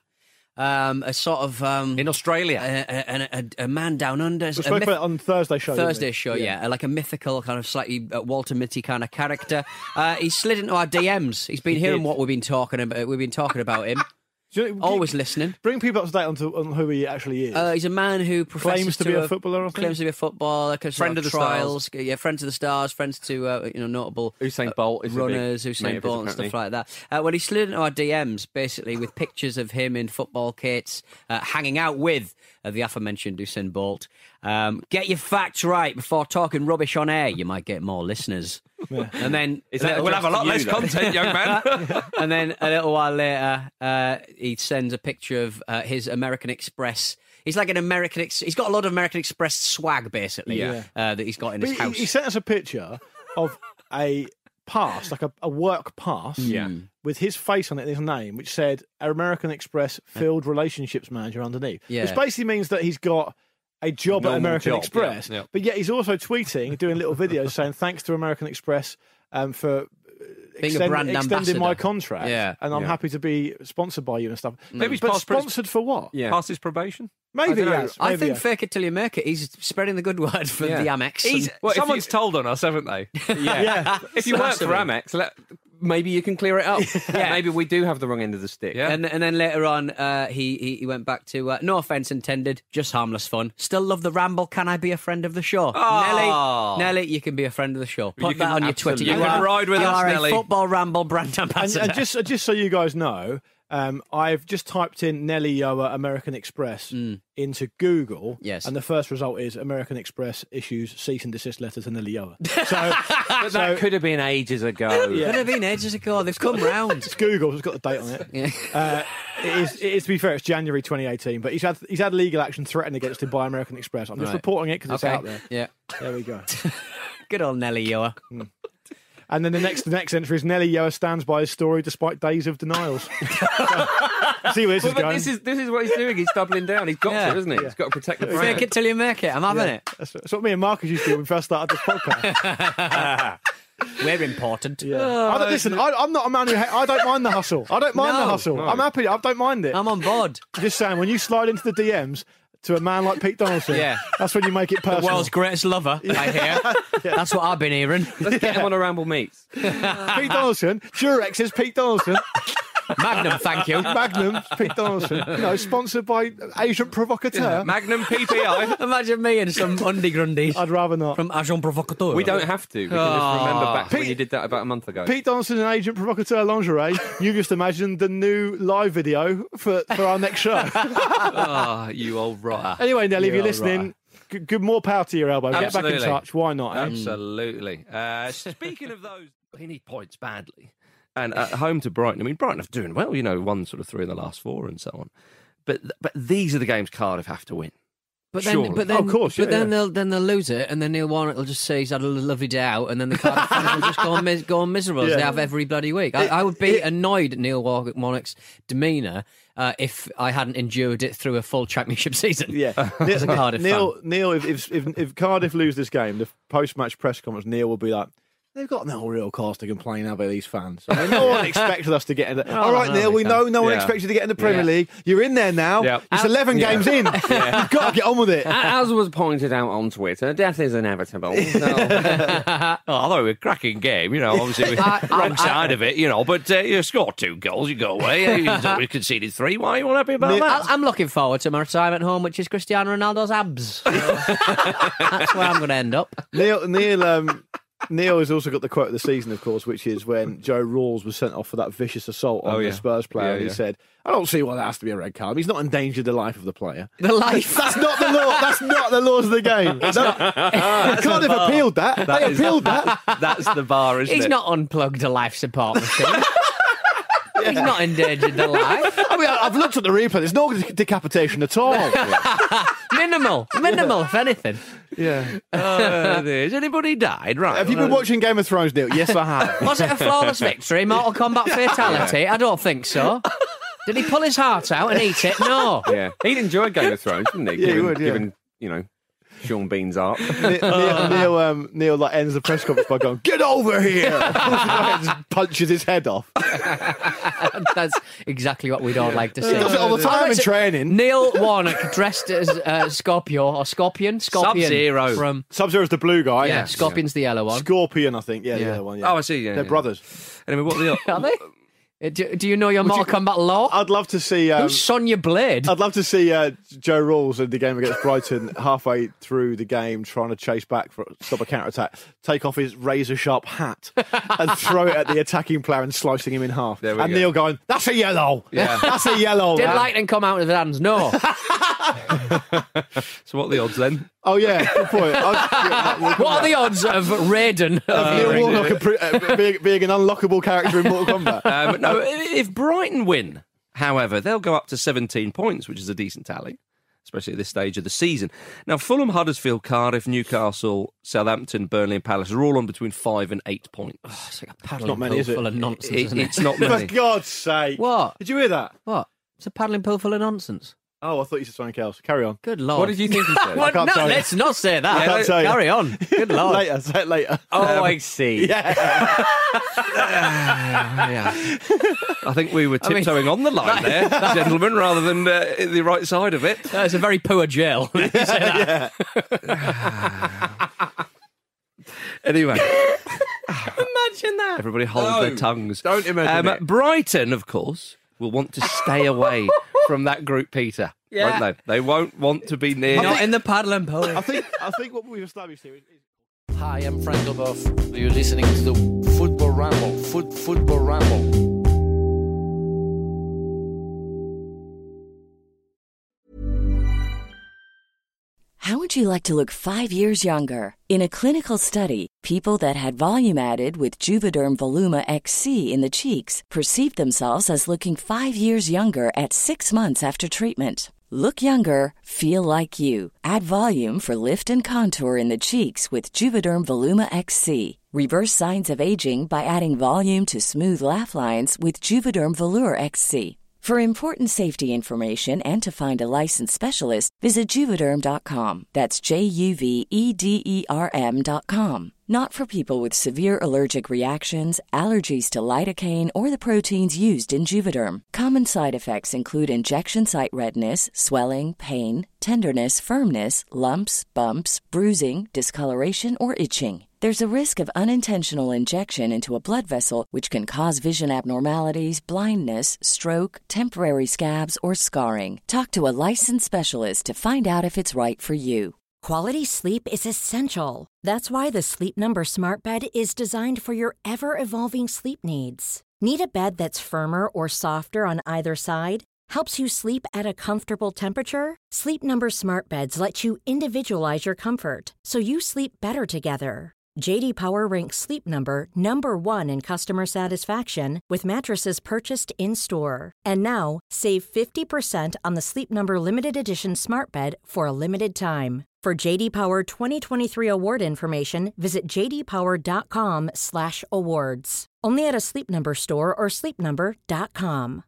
um, a sort of um, In Australia. a, a, a, a man down under, We a spoke myth- about it on Thursday show. didn't we? Thursday show, yeah. like a mythical kind of slightly uh, Walter Mitty kind of character. Uh, he slid into our D Ms. He's been He hearing did. what we've been talking about. We've been talking about him. Do you know- Always listening. Bring people up to date on, to, on who he actually is. Uh, he's a man who professes Claims to be a footballer, I think. Claims to be a footballer. Friend Friend of of the trials. Yeah, friends of the stars. Friends to uh, you know notable Usain Bolt is a big runners, mate Usain of his, Bolt and stuff apparently. like that. Uh, when he slid into our D Ms, basically with pictures of him in football kits, uh, hanging out with uh, the aforementioned Usain Bolt. Um, get your facts right before talking rubbish on air. You might get more listeners. And then Is that We'll have a lot less addressed to you, though? content, young man. and then a little while later, uh, he sends a picture of uh, his American Express. He's like an American. Ex- he's got a lot of American Express swag, basically, Yeah. uh, that he's got in But his he, house. he sent us a picture of a pass, like a, a work pass, Yeah. with his face on it and his name, which said American Express Field Relationships Manager underneath. Yeah. Which basically means that he's got a job at Normal American job, Express. yeah, yeah. But yet he's also tweeting, doing little videos saying thanks to American Express um, for Being a extend- brand extending my ambassador. contract. Yeah. And I'm Yeah. happy to be sponsored by you and stuff. Maybe he's but passed for his- sponsored for what? Yeah. Pass his probation. Maybe I don't know. yes. I maybe think yes. fake it till you make it. He's spreading the good word for Yeah. the Amex. He's, and- Well, if someone's you- told on us, haven't they? Yeah. Yeah. If you work for Amex, let, maybe you can clear it up. Yeah. Maybe we do have the wrong end of the stick. Yeah. And, and then later on, uh, he, he he went back to uh, no offence intended, just harmless fun. Still love the ramble. Can I be a friend of the show, Oh. Nelly? Nelly, you can be a friend of the show. Put You that can on your Twitter. absolutely- You can are, ride with you us, are a Nelly. football ramble brand And, ambassador. and just just so you guys know, um, I've just typed in Nelly Yoa American Express into Google. Yes. And the first result is American Express issues cease and desist letter to Nelly Yoa. So, But that could have been ages ago. Yeah. Could have been ages ago. They've come round. it's Google. It's got the date on it. Yeah. Uh, it is, it is, to be fair, it's January twenty eighteen, but he's had he's had legal action threatened against him by American Express. I'm just Right. reporting it because it's Okay. out there. Yeah. There we go. Good old Nelly Yoa. And then the next the next entry is Nelly Yoa stands by his story despite days of denials. See where this Well, is but going. this is this is what he's doing. He's doubling down. He's got Yeah. to, isn't he? He's got to protect the brand. Fake it till you make it. I'm having Yeah. it. That's, that's what me and Marcus used to do when we first started this podcast. We're important. Yeah. I don't, listen, I, I'm not a man who ha- I don't mind the hustle. I don't mind No, the hustle. no. I'm happy. I don't mind it. I'm on board. Just saying, when you slide into the D Ms to a man like Pete Donaldson, Yeah. that's when you make it The personal. world's greatest lover, I hear. That's what I've been hearing. Let's get him on a Ramble Meets. Pete Donaldson, Durex is Pete Donaldson, Magnum, thank you. Magnum is Pete Donaldson. You know, sponsored by Agent Provocateur. Magnum P P I. Imagine me and some undie grundies I'd rather not. from Agent Provocateur. We don't have to. We can just remember back when you did that about a month ago. Pete Donaldson and Agent Provocateur lingerie. You just imagined the new live video for, for our next show. Ah, you old rotter. Anyway, Nelly, if You you're are listening, g- good more power to your elbow. Get back in Absolutely. touch. Why not? eh? Absolutely. Uh, speaking of those, they need points badly. And at home to Brighton, I mean, Brighton are doing well, you know, won sort of three in the last four and so on. But but these are the games Cardiff have to win. But then, Surely. but then, Oh, of course, but yeah, then yeah. they'll then they'll lose it, and then Neil Warnock will just say he's had a lovely day out, and then the Cardiff fans will just go on, mis- go on miserable as Yeah. they have every bloody week. I, I would be annoyed at Neil War- Warnock's demeanour uh, if I hadn't endured it through a full championship season. Yeah, As a Cardiff Neil, Neil, if, if if if Cardiff lose this game, the post-match press conference, Neil will be like, "They've got no real cause to complain about these fans. I mean, no one expected us to get in. The... All right, no, Neil, they we know can't. no one Yeah. expected you to get in the Premier Yeah. League. You're in there now. Yeah. It's eleven Yeah. games in. You've got to get on with it. As was pointed out on Twitter, death is inevitable. So, Oh, although it was a cracking game, you know, obviously we I- wrong I- side of it, you know, but uh, you scored two goals, you go away. You we conceded three. Why are you unhappy about Neil- that? I- I'm looking forward to my retirement home, which is Cristiano Ronaldo's abs. That's where I'm going to end up. Neil, Neil, um, Neil has also got the quote of the season, of course, which is when Joe Rawls was sent off for that vicious assault on Oh, the yeah. Spurs player. Yeah, and he yeah. said, I don't see why that has to be a red card. He's not endangered the life of the player. The life. That's not the law. That's not the laws of the game. No, Cardiff appealed that. That they is- appealed that. That's the bar, isn't He's it? not unplugged a life support machine. He's not endangered the life. I mean, I've looked at the replay. There's no decapitation at all. Minimal. Minimal, if anything. Yeah. Oh, has anybody died? Right. Have you been watching Game of Thrones, Neil? Yes, I have. Was it a flawless victory? Mortal Kombat fatality? I don't think so. Did he pull his heart out and eat it? No. Yeah, he'd enjoy Game of Thrones, wouldn't he? Yeah, he given, would, yeah. given, you know, Sean Bean's art. Ne- Neil, Neil, um, Neil like ends the press conference by going, "Get over here!" and just punches his head off. That's exactly what we'd all like to see. He does it all the time in training. Neil Warnock dressed as uh, Scorpio or Scorpion? Scorpion. Sub-Zero. From, Sub-Zero's the blue guy. yeah, Scorpion's the yellow one. Scorpion, I think. Yeah, the Yeah. other one. Yeah. Oh, I see. Yeah, They're yeah. brothers. Anyway, what are the Are they? Uh, Do, do you know your Mortal Kombat law? I'd love to see. Um, Who's Sonya Blade? I'd love to see uh, Joe Rawls in the game against Brighton halfway through the game trying to chase back for stop a counter attack, take off his razor sharp hat and throw it at the attacking player and slicing him in half. There we and go. Neil going, "That's a yellow. Yeah. That's a yellow." Did man." lightning come out of his hands? No. So what are the odds then? Oh yeah, good point. I'd- What are the odds of Raiden? of Neil Warnock appre- uh, being, being an unlockable character in Mortal Kombat? Um, no, if Brighton win, however, they'll go up to seventeen points, which is a decent tally, especially at this stage of the season. Now, Fulham, Huddersfield, Cardiff, Newcastle, Southampton, Burnley and Palace are all on between five and eight points. It's like a paddling not many, pool is it? full of nonsense, It- isn't it? it's not For many. God's sake! What? Did you hear that? What? It's a paddling pool full of nonsense. Oh, I thought you said something else. Carry on. Good lord. What did you think he said? What? can't No, tell you. let's not say that. I can't tell you. Carry on. Good lord. Later, say it later. Oh, I see. Yeah. Yeah. I think we were I mean- tiptoeing on the line there, gentlemen, rather than uh, the right side of it. That's a very poor jail. You say that. Anyway, Imagine that. everybody hold No, their tongues. don't imagine Um, it. Brighton, of course, will want to stay away from that group, Peter. Yeah. Won't they? They won't want to be near. Not in the paddling pool. I think I think what we've established here is. is Hi, I'm Frank Leboeuf. You're listening to the Football Ramble. Foot, football Ramble. How would you like to look five years younger? In a clinical study, people that had volume added with Juvederm Voluma X C in the cheeks perceived themselves as looking five years younger at six months after treatment. Look younger, feel like you. Add volume for lift and contour in the cheeks with Juvederm Voluma X C. Reverse signs of aging by adding volume to smooth laugh lines with Juvederm Volure X C. For important safety information and to find a licensed specialist, visit Juvederm dot com. That's J U V E D E R M dot com. Not for people with severe allergic reactions, allergies to lidocaine, or the proteins used in Juvederm. Common side effects include injection site redness, swelling, pain, tenderness, firmness, lumps, bumps, bruising, discoloration, or itching. There's a risk of unintentional injection into a blood vessel, which can cause vision abnormalities, blindness, stroke, temporary scabs, or scarring. Talk to a licensed specialist to find out if it's right for you. Quality sleep is essential. That's why the Sleep Number Smart Bed is designed for your ever-evolving sleep needs. Need a bed that's firmer or softer on either side? Helps you sleep at a comfortable temperature? Sleep Number Smart Beds let you individualize your comfort, so you sleep better together. J D Power ranks Sleep Number number one in customer satisfaction with mattresses purchased in-store. And now, save fifty percent on the Sleep Number Limited Edition Smart Bed for a limited time. For J D Power twenty twenty-three award information, visit j d power dot com slash awards. Only at a Sleep Number store or sleep number dot com.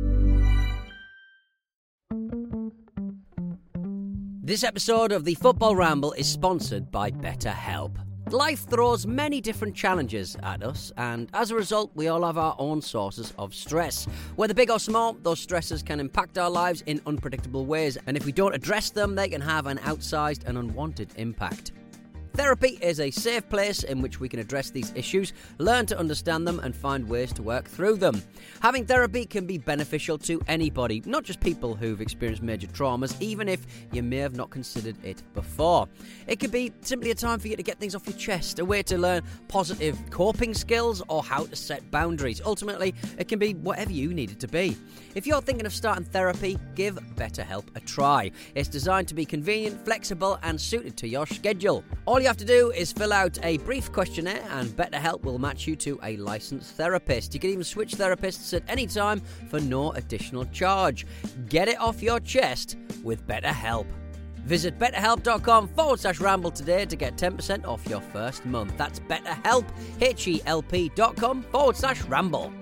This episode of the Football Ramble is sponsored by BetterHelp. Life throws many different challenges at us, and as a result, we all have our own sources of stress. Whether big or small, those stresses can impact our lives in unpredictable ways, and if we don't address them, they can have an outsized and unwanted impact. Therapy is a safe place in which we can address these issues, learn to understand them, and find ways to work through them. Having therapy can be beneficial to anybody, not just people who've experienced major traumas, even if you may have not considered it before. It could be simply a time for you to get things off your chest, a way to learn positive coping skills or how to set boundaries. Ultimately, it can be whatever you need it to be. If you're thinking of starting therapy, give BetterHelp a try. It's designed to be convenient, flexible, and suited to your schedule. All you have to do is fill out a brief questionnaire and BetterHelp will match you to a licensed therapist. You can even switch therapists at any time for no additional charge. Get it off your chest with BetterHelp. Visit betterhelp.com forward slash ramble today to get ten percent off your first month. That's BetterHelp, H-E-L-P dot com forward slash ramble.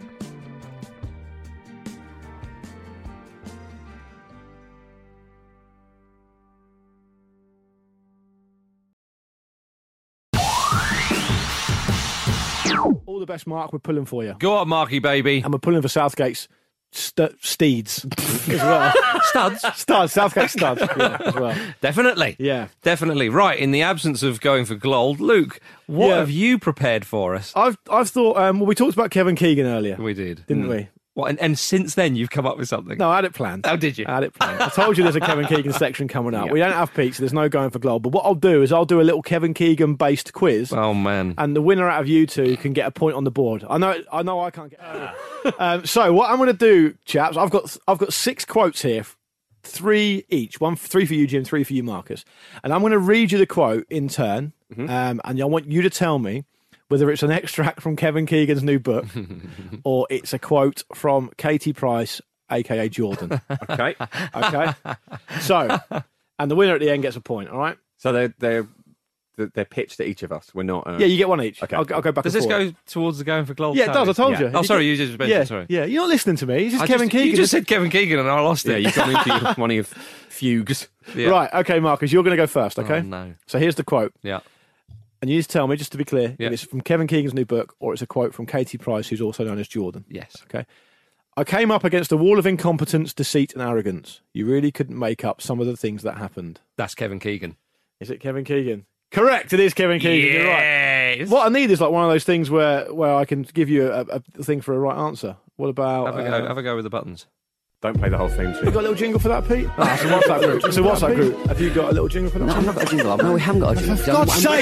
All the best, Mark. We're pulling for you. Go on, Marky baby. And we're pulling for Southgate's st- steeds as well. Studs? Studs. Southgate studs yeah, as well. Definitely. Yeah. Definitely. Right, in the absence of going for gold, Luke, what Yeah. have you prepared for us? I've I've thought. Um, well, we talked about Kevin Keegan earlier, We did. didn't Mm. we? What, and, and since then, you've come up with something? No, I had it planned. How did you? I had it planned. I told you there's a Kevin Keegan section coming up. Yeah. We don't have Pete, so there's no going for gold. But what I'll do is I'll do a little Kevin Keegan-based quiz. Oh, man. And the winner out of you two can get a point on the board. I know, I know, I can't get. um, so what I'm going to do, chaps, I've got, I've got six quotes here, three each. One, three for you, Jim, three for you, Marcus. And I'm going to read you the quote in turn, Mm-hmm. um, and I want you to tell me whether it's an extract from Kevin Keegan's new book or it's a quote from Katie Price, aka Jordan. Okay. Okay. So, and the winner at the end gets a point. All right. So they're they're they're pitched at each of us. We're not. Uh... Yeah, you get one each. Okay. I'll, I'll go back. Does and this forward. go towards the going for gold? Yeah, it does. I told Yeah. you. Oh, If sorry, you you just mentioned. Yeah, Sorry. yeah. You're not listening to me. It's just I Kevin just, Keegan. You just said Kevin Keegan and I lost Yeah, it. you've gone into your, one of your fugues. Yeah. Right. Okay, Marcus, you're going to go first. Okay. Oh, no. So here's the quote. Yeah. And you need to tell me, just to be clear, Yeah. if it's from Kevin Keegan's new book or it's a quote from Katie Price, who's also known as Jordan. Yes. Okay. I came up against a wall of incompetence, deceit, and arrogance. You really couldn't make up some of the things that happened. That's Kevin Keegan. Is it Kevin Keegan? Correct. It is Kevin Keegan. You're right. Yes. What I need is like one of those things where, where I can give you a, a thing for a right answer. What about? Have a go. uh, Have a go with the buttons. Don't play the whole thing. you got a little jingle for that, Pete? Oh, it's a WhatsApp group. It's a WhatsApp group. Have you got a little jingle for that? No, I've not got a jingle. No, we haven't got a jingle. For God's sake!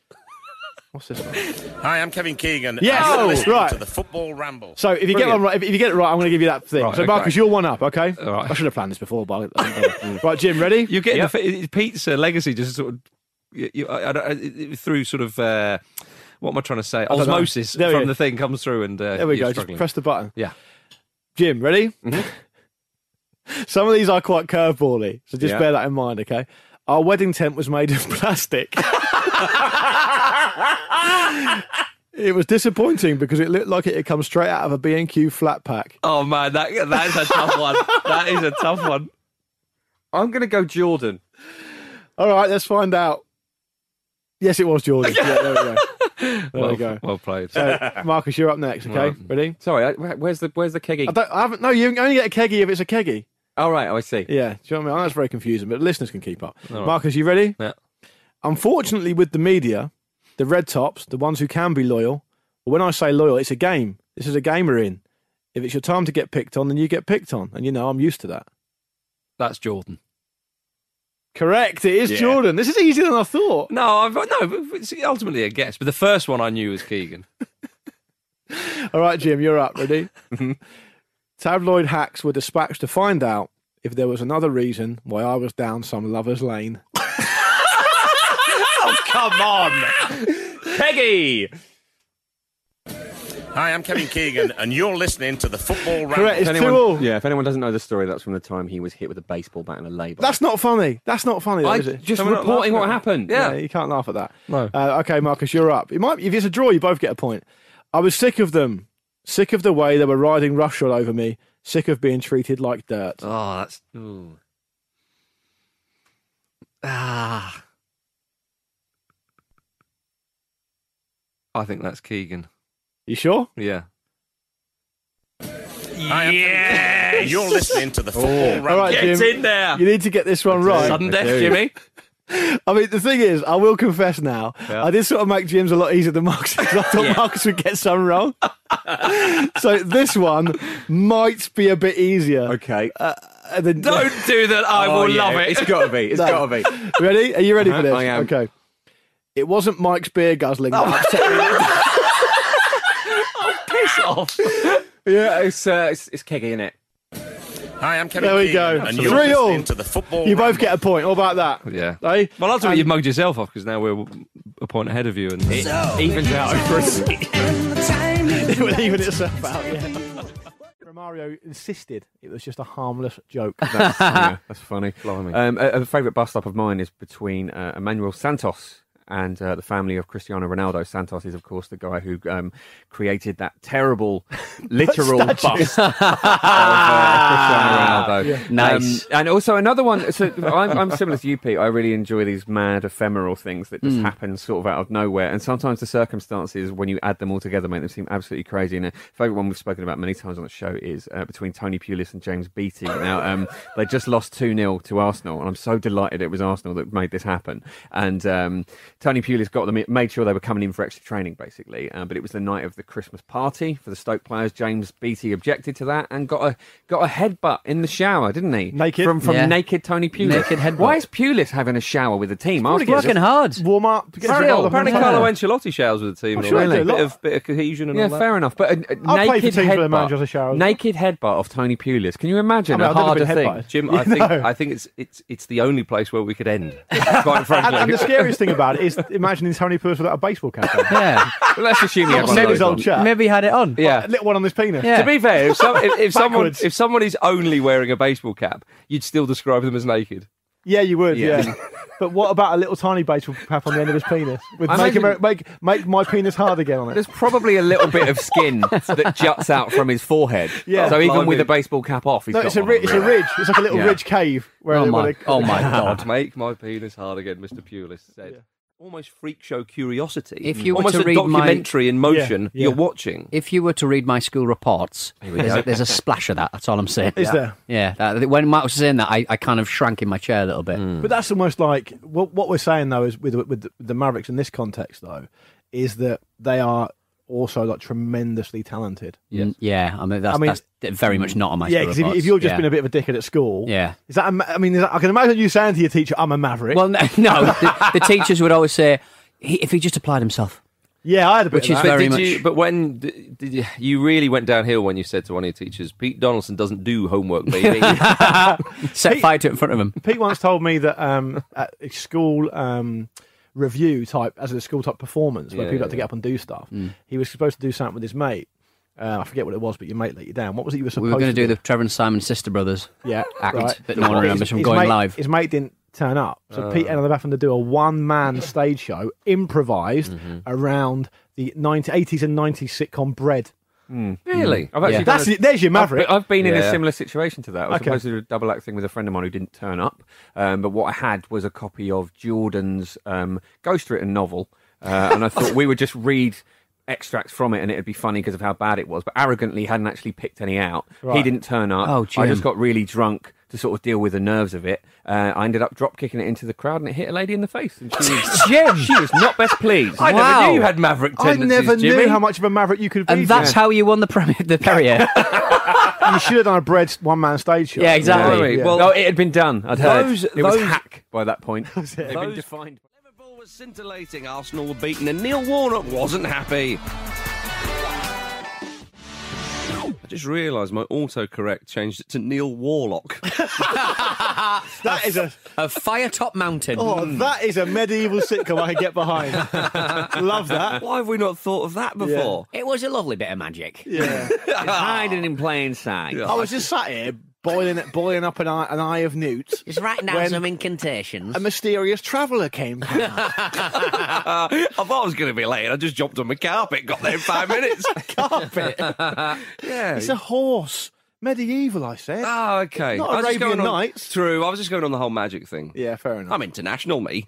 What's this one? Hi, I'm Kevin Keegan. Yes! and you're Oh, listening right. to the Football Ramble. So if you get Brilliant. one right, if you get it right, I'm going to give you that thing. Right, so Marcus, okay. you're one up, okay? All right. I should have planned this before, but I, right, Jim, ready? You're getting Yep. the, Pete's uh, legacy just sort of you, you, I, I, I, through sort of uh, what am I trying to say? don't know. Osmosis There we from go. the thing comes through, and uh, There we you're go. struggling. Just press the button. Yeah. Jim, ready? Some of these are quite curvebally, so just Yeah. bear that in mind, okay? Our wedding tent was made of plastic. It was disappointing because it looked like it had come straight out of a B and Q flat pack. Oh man, that that is a tough one. That is a tough one. I'm going to go Jordan. All right, let's find out. Yes, it was Jordan. Yeah, there we go. There well, we go. Well played. So, Marcus, you're up next, okay? Right. Ready? Sorry, I, where- where's the where's the keggy? I, don't, I haven't. No, you only get a keggy if it's a keggy. Oh right, oh, I see. Yeah, do you know what I mean? I know it's very confusing, but listeners can keep up. All right. Marcus, you ready? Yeah. Unfortunately, with the media, the red tops, the ones who can be loyal, well, when I say loyal, it's a game. This is a game we're in. If it's your time to get picked on, then you get picked on. And you know, I'm used to that. That's Jordan. Correct. It is Yeah. Jordan. This is easier than I thought. No, I've, no, but it's ultimately a guess. But the first one I knew was Keegan. All right, Jim, you're up. Ready? Tabloid hacks were dispatched to find out if there was another reason why I was down some lover's lane. Oh, come on. Keggy. Hi, I'm Kevin Keegan, and you're listening to the Football Ramble. Correct. It's If two anyone, all. yeah, if anyone doesn't know the story, that's from the time he was hit with a baseball bat and a label. That's not funny. That's not funny, though, I is it? just Can we not reporting laugh what at it? happened. Yeah. You can't laugh at that. No. Uh, okay, Marcus, you're up. It might, if it's a draw, you both get a point. I was sick of them. Sick of the way they were riding roughshod over me. Sick of being treated like dirt. Oh, that's. Ooh. Ah. I think that's Keegan. You sure? Yeah. Hi, I'm Kevin Keegan, and you're listening to the Football Ramble. All right, Get Jim. in there. You need to get this one right. Sudden death, do. Jimmy. I mean, the thing is, I will confess now, Yeah. I did sort of make Jim's a lot easier than Marcus because I thought Yeah. Marcus would get some wrong. So this one might be a bit easier. Okay. Uh, and then, Don't do that. I Oh, will yeah, love it. It's got to be. It's No. got to be. Ready? Are you ready for Uh-huh, this? I am. Okay. It wasn't Mike's beer guzzling that upset me. Piss off. Yeah, it's, uh, it's, it's keggy, isn't it? Hi, I'm Kevin There we Keegan, go. and you're Three all. listening to the Football You both Ramble. get a point. All about that. Yeah. Eh? Well, ultimately, Um, you've mugged yourself off because now we're a point ahead of you. And It evens out over us. It would even itself out, yeah. Romario insisted it was just a harmless joke. That's, yeah, that's funny. Blimey. Um, a, a favourite bus stop of mine is between uh, Emmanuel Santos and uh, the family of Cristiano Ronaldo. Santos is, of course, the guy who um, created that terrible, literal bust of uh, Cristiano Ronaldo. Yeah. Nice. Um, and also another one. So I'm, I'm similar to you, Pete. I really enjoy these mad, ephemeral things that just Mm. happen sort of out of nowhere. And sometimes the circumstances, when you add them all together, make them seem absolutely crazy. And a favourite one we've spoken about many times on the show is uh, between Tony Pulis and James Beattie. Now, um, they just lost two nil to Arsenal, and I'm so delighted it was Arsenal that made this happen. And um, Tony Pulis got them, made sure they were coming in for extra training, basically. Uh, but it was the night of the Christmas party for the Stoke players. James Beattie objected to that and got a got a headbutt in the shower, didn't he? Naked? From, from Yeah. naked Tony Pulis. Naked headbutt. Why is Pulis having a shower with the team? Probably Arsenal working just- hard. Warm up. Get Apparently, your roll up apparently on the Carlo fire. Ancelotti showers with the team. I'm and sure all they that. do. Bit of, bit of cohesion and Yeah, all that. fair enough. But a, a I'll pay for naked teams where the manager headbutt, has a shower. naked headbutt of Tony Pulis. Can you imagine I mean, a I've never harder been thing? headbutted. Jim, You I think know. I think it's it's it's the only place where we could end. Quite frankly, And, and the scariest thing about it is imagining Tony Pulis without a baseball cap on. Yeah. Well, let's assume he had one Said of his those old on. chap. Maybe he had it on. yeah. A little one on this penis. Yeah. To be fair, if, some, if, if someone Backwards. if someone is only wearing a baseball cap, you'd still describe them as naked. Yeah, you would. Yeah. Yeah. But what about a little tiny baseball cap on the end of his penis? With I make, imagine- Ameri- make make my penis hard again on it. There's probably a little bit of skin that juts out from his forehead. Yeah. So even Blimey. with a baseball cap off, he's No, got it's a one ri- on it's a there. ridge. It's like a little Yeah. ridge cave. Where Oh they, my, where they, oh my God. Make my penis hard again, Mister Pulis said. Yeah. Almost freak show curiosity. If you were Almost to a read my- documentary in motion Yeah, yeah. you're watching. If you were to read my school reports, there's a, there's a splash of that. That's all I'm saying. Is yeah. there? Yeah. That, when Mark was saying that, I, I kind of shrank in my chair a little bit. But that's almost like what, what we're saying though is with with the, the Mavericks in this context though is that they are also like tremendously talented. Mm, Yeah. I mean, that's, I mean- that's very much not on my Yeah, school because if, reports. if you've just yeah. been a bit of a dickhead at school, Yeah. is that? A, ma- I mean, is that, I can imagine you saying to your teacher, "I'm a maverick." Well, no, no the, the teachers would always say, he, if he just applied himself. yeah, I had a bit Which of is that. very did much- you, but when d- did you, you really went downhill when you said to one of your teachers, Pete Donaldson doesn't do homework, baby. Set fire to it in front of him. Pete once told me that um, at a school um, review type, as a school type performance, where Yeah, people had to yeah. get up and do stuff, Mm. he was supposed to do something with his mate. Uh, I forget what it was, but your mate let you down. What was it you were supposed We were going to to do the Trevor and Simon Sister Brothers yeah, act right. that no one remembers from his going mate, live. His mate didn't turn up, so Oh. Pete ended up having to do a one-man stage show, improvised Mm-hmm. around the nineties, eighties and nineties sitcom Bread. really? I've actually Yeah. done That's a- it, there's your Maverick. I've, I've been in a Yeah. similar situation to that. I was Okay. supposed to do a double act thing with a friend of mine who didn't turn up. Um, but what I had was a copy of Jordan's um, ghostwritten novel. Uh, and I thought we would just read extracts from it and it'd be funny because of how bad it was. But arrogantly hadn't actually picked any out. He Right. didn't turn up. Oh, I Jim. just got really drunk to sort of deal with the nerves of it. Uh, I ended up drop kicking it into the crowd and it hit a lady in the face. And she was, Jim! she was not best pleased. I Wow. never knew you had maverick I tendencies, never Jimmy. knew how much of a Maverick you could be. And that's how you won the Premier, the Perrier. you should have done a Bread one-man stage show. Yeah, exactly. Yeah. Well, no, it had been done. I'd heard. those- it was those- hack by that point. They'd been Those- defined. Liverpool was scintillating, Arsenal were beaten, and Neil Warnock wasn't happy. I just realised my autocorrect changed it to Neil Warlock. that is a A fire top mountain. oh, that is a medieval sitcom I could get behind. Love that. Why have we not thought of that before? It was a lovely bit of magic. Yeah. It's hiding in plain sight. I was just sat here boiling boiling up an eye, an eye of newts. Just writing down When- some incantations. A mysterious traveller came. Uh, I thought I was going to be late. I just jumped on my carpet, got there in five minutes. Carpet. Yeah. It's a horse. Medieval, I said. Oh, okay. Not I was just Arabian going on- Nights. True. I was just going on the whole magic thing. Yeah, fair enough. I'm international, me.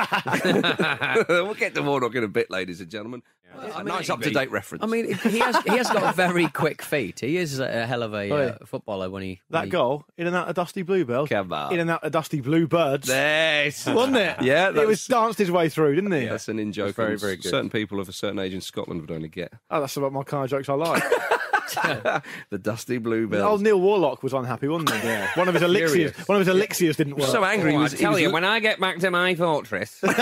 We'll get to Warnock in a bit, ladies and gentlemen. a nice up-to-date reference. I mean, he has he has got very quick feet. He is a hell of a Oh, yeah. uh, footballer when he That when he- goal, in and out of Dusty Bluebells. Come on. In and out of Dusty Bluebirds. Yes. Wasn't it? Yeah, It was that's- danced his way through, didn't he? That's an in-joke. very, on very good. Certain people of a certain age in Scotland would only get. Oh, that's about my kind of jokes I like. The Dusty Bluebells. Old Neil Warlock was unhappy, wasn't he? Yeah. One of his elixirs. Furious. One of his elixirs didn't work. So angry. Oh, he was, I he tell was you, li- when I get back to my fortress, I'm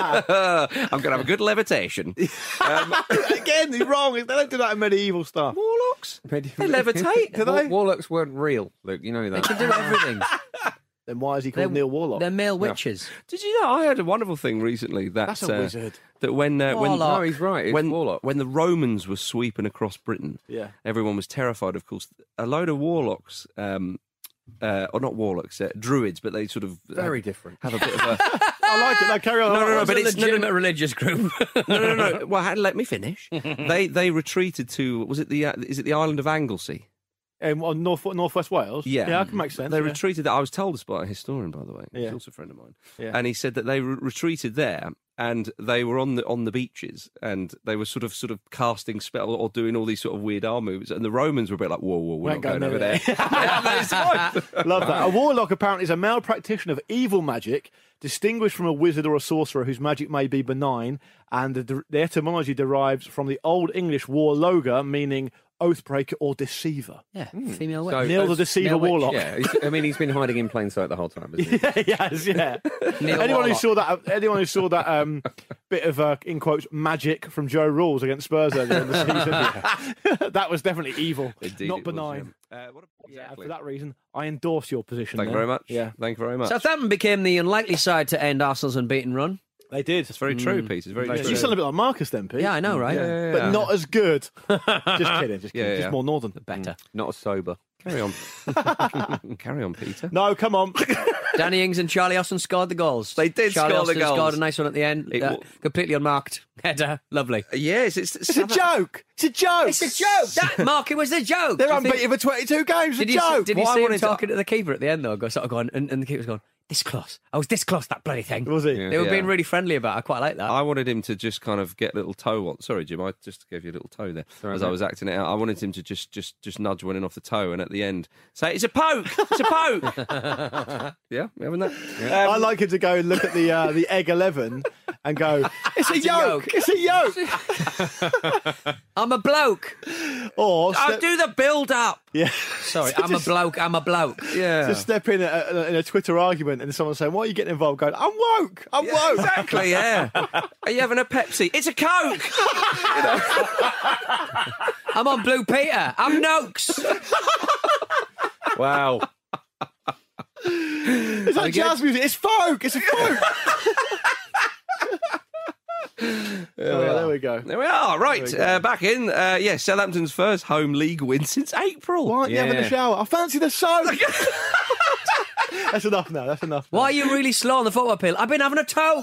going to have a good levitation. Um, Again, he's wrong. They don't do that in medieval stuff. Warlocks? they levitate, do they? Warlocks weren't real, Luke. You know They that. can do everything. Then why is he called They're- Neil Warlock? They're male witches. Did you know I heard a wonderful thing recently that That's a uh, wizard. that when uh, when Warlock. No, he's right. It's when Warlock. when the Romans were sweeping across Britain, Yeah. everyone was terrified. Of course, a load of warlocks, um, uh, or not warlocks, uh, druids, but they sort of Very have, different. have a bit of a. I like it. No, carry on. No, no, no, It's but a it's- a legitimate religious group. no, no, no. Well, ha- let me finish. they they retreated to was it the uh, is it the island of Anglesey? Um, on North Northwest Wales. Yeah, yeah, that can make sense. They yeah. retreated. I was told this by a historian, by the way. He's Yeah. also a friend of mine. Yeah. And he said that they re- retreated there, and they were on the on the beaches, and they were sort of sort of casting spell or doing all these sort of weird arm moves, and the Romans were a bit like, whoa, whoa, we're We not ain't going, going over near there. Yeah, that's fine. Love that. A warlock apparently is a male practitioner of evil magic, distinguished from a wizard or a sorcerer whose magic may be benign, and the, the etymology derives from the Old English warloga, meaning oathbreaker or deceiver. Yeah, female witch. So- Neil the that's- Deceiver Neil Witch, Warlock. Yeah, he's- I mean, he's been hiding in plain sight the whole time, hasn't he? yes, yeah. Neil anyone who Warlock. saw that, anyone who saw that um, bit of uh, in quotes magic from Joe Rules against Spurs earlier in the season, that was definitely evil, Indeed not it was, benign. yeah. Uh, what a- Yeah, and exactly. for that reason, I endorse your position. Thank you there. very much. Yeah, Thank you very much. Southampton became the unlikely side to end Arsenal's unbeaten run. they did. It's very true, Peter. It's very Yeah, true. you sound a bit like Marcus then, Pete. Yeah, I know, right? Yeah, yeah, but yeah. not as good. just kidding, just kidding. Yeah, just yeah. more northern. Better. Not as sober. Carry on. Carry on, Peter. No, come on. Danny Ings and Charlie Austin scored the goals. They did Charlie score the Austin goals. scored a nice one at the end. It uh, wa- completely unmarked header. Lovely. Yes, it's It's a joke. It's a joke. It's a joke. That mark, it was a joke. They're Do you think- unbeaten for twenty-two games. Did It's a you, see, joke. did you What I see him wanted to- talking to the keeper at the end, though? Go, sort of going, and, and the keeper's going, this close. I was this close, that bloody thing. Was he? Yeah. They were Yeah. being really friendly about it. I quite like that. I wanted him to just kind of get a little toe on. Sorry, Jim, I just gave you a little toe there Sorry, as I mate. was acting it out. I wanted him to just just just nudge one in off the toe, and at the end say, "It's a poke, it's a poke." Yeah, you having that? I like him to go and look at the uh, the egg eleven and go, it's a It's a yoke. yoke. It's a yoke. I'm a bloke. Or I'll step, do the build up. yeah, Sorry, I'm a bloke. I'm a bloke. Yeah, to step in a, a, in a Twitter argument and someone saying, "Why are you getting involved?" Going, "I'm woke. I'm Yeah, woke." exactly. Yeah. Are you having a Pepsi? It's a Coke. I'm on Blue Peter. I'm Noakes. Wow. It's like jazz music. It's folk. It's a folk. Oh, there we go. There we are. Right, uh, back in. Uh, yeah, Southampton's first home league win since April. Why aren't you having a Yeah. shower? I fancy the soap. That's enough now. That's enough. Why are you really slow on the football pill? I've been having a toe.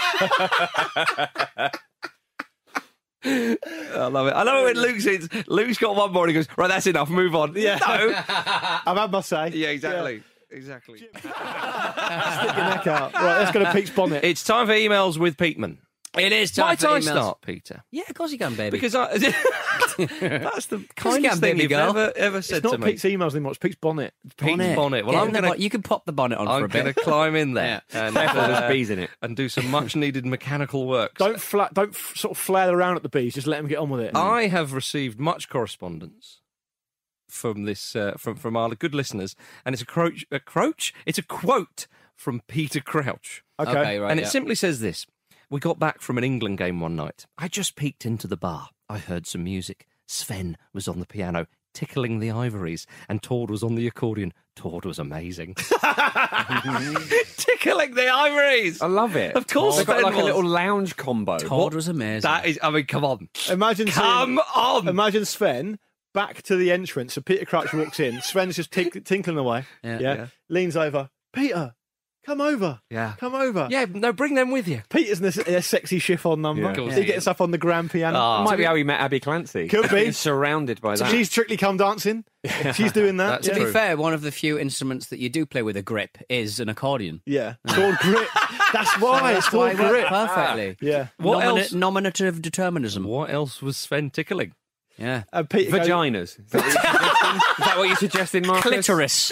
I love it. I love it when Luke says, Luke's got one more and he goes, right, that's enough, move on. Yeah. No. I've had my say. Yeah, exactly. Exactly. Stick your neck out. Right, let's go to Pete's bonnet. It's time for emails with Peteman. It is time Might for I emails. start, Peter? Yeah, of course you can, baby. Because I, that's the you kindest can, thing baby you've girl. ever, ever said It's not to me. Pete's emails anymore. It's Pete's bonnet. Pete's bonnet. Well, Get I'm in the going bo- You can pop the bonnet on I'm for a going to bit. climb in there and, Careful, uh, there's bees in it. and do some much needed mechanical work. Don't fla- don't f- sort of flare around at the bees. Just let them get on with it. I have received much correspondence from this uh, from from our good listeners, and it's a croach, a croach. It's a quote from Peter Crouch, Okay. Okay, right. and it yeah. simply says this: "We got back from an England game one night. I just peeked into the bar. I heard some music. Sven was on the piano." Tickling the ivories, and Tord was on the accordion. Tord was amazing. Tickling the ivories. I love it. Of course, They've got Sven like was. a little lounge combo. Todd was amazing. That is, I mean, come on, Imagine come seeing, on. Imagine Sven back to the entrance. So Peter Crouch walks in. Sven's just tink- tinkling away. Yeah. Yeah. Yeah. Leans over. Peter, Come over. Yeah. Come over. Yeah, no, bring them with you. Peter's in a, a sexy chiffon number. Yeah. Of course He he gets is. up on the grand piano. Oh. Might be how he met Abby Clancy. Could be. He's surrounded by So that. she's Strictly Come Dancing. She's doing that. That's yeah. To be True. fair, one of the few instruments that you do play with a grip is an accordion. Yeah. It's called grip. That's why. It's That's why called it works grip. perfectly. Yeah. What Nomina- else? Nominative determinism. What else was Sven tickling? Yeah. And Peter goes- Vaginas. Is that what you're suggesting? Is that what you're suggesting, Marcus? Clitoris.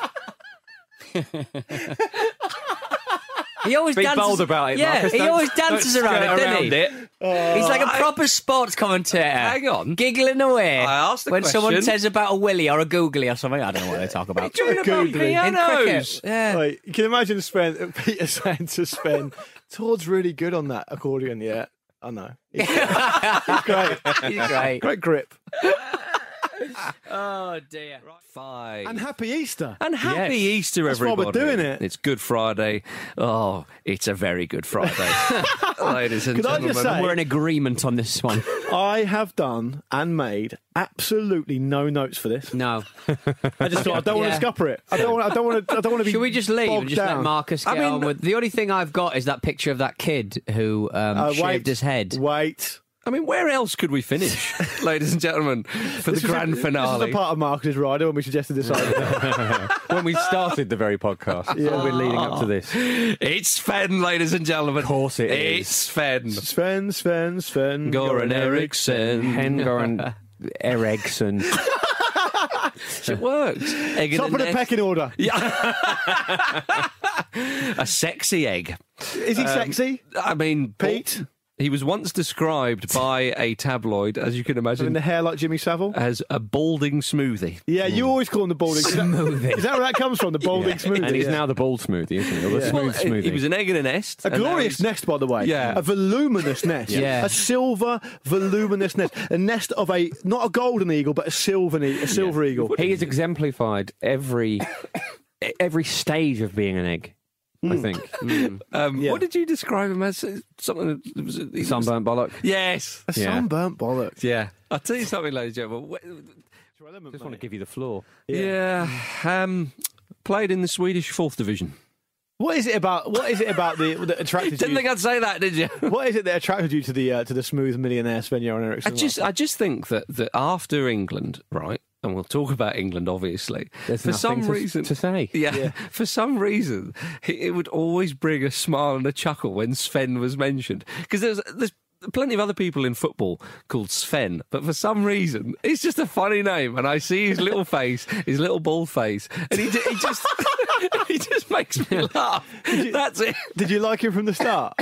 He always Be dances. bold about it, yeah, Marcus. he Don't- always don't dances around it, skirt doesn't around he? it. He's like a I- proper sports commentator. Hang on. Giggling away. I asked the when someone question. says about a willy or a googly or something. I don't know what they talk about. Talking about Googly. In pianos. cricket. Yeah. Like, you can imagine Sven, Peter saying to Sven, Todd's really good on that accordion, yeah. I know. He's, he's great. He's great. Great grip. Oh, dear. Five. And happy Easter. And happy Yes. Easter, That's why everybody. we're doing it. It's Good Friday. Oh, it's a very good Friday. Ladies and Could I gentlemen. just say- We're in agreement on this one. I have done and made absolutely no notes for this. No. I just thought I don't want Yeah. to scupper it. I don't want. I don't want to. I don't want to be. Should we just leave and bogged just down. let Marcus I get mean- on with... The only thing I've got is that picture of that kid who um, Uh, shaved wait, his head. Wait. I mean, where else could we finish, ladies and gentlemen, for This the was grand a, finale? This is a part of Marcus's rider when we suggested this idea. When we started the very podcast, Yeah. we're leading up to this. It's Sven, ladies and gentlemen. Of course it is. It's Sven. Sven, Sven, Sven. Goran Eriksson. Hengar Eriksson. It works. Egg in Top of the nest. pecking order. A sexy egg. Is he Um, sexy? I mean, Pete? He was once described by a tabloid, as you can Having imagine, the hair like Jimmy Savile? as a balding smoothie. Yeah, you always call him the balding smoothie. Is that where that comes from? The balding smoothie. And he's yeah. now the bald smoothie, isn't he? Or the Yeah. smooth Well, smoothie. He was an egg in a nest. A and now glorious he's- nest, by the way. Yeah. A voluminous nest. Yeah. A silver, voluminous nest. A nest of a, not a golden eagle, but a silver, e- a silver eagle. He has exemplified every every stage of being an egg. I think Um, Yeah. What did you describe him as? Something. that Was, he was- sunburnt bollock. Yes. A Yeah. sunburnt bollocks. Yeah. I'll tell you something, ladies and gentlemen. Just want to give you the floor. Yeah. Um, played in the Swedish fourth division. What is it about? What is it about the that attracted Didn't you? think I'd say that, did you? What is it that attracted you to the uh, to the smooth millionaire Sven-Göran I Eriksson? just, I just think that, that after England, right, and we'll talk about England, obviously. There's for some nothing to- reason to say. Yeah, Yeah. for some reason, it, it would always bring a smile and a chuckle when Sven was mentioned because there's there's plenty of other people in football called Sven, but for some reason, it's just a funny name, and I see his little face, his little bald face, and he, he just he just makes me laugh. That's it. Did you like him from the start?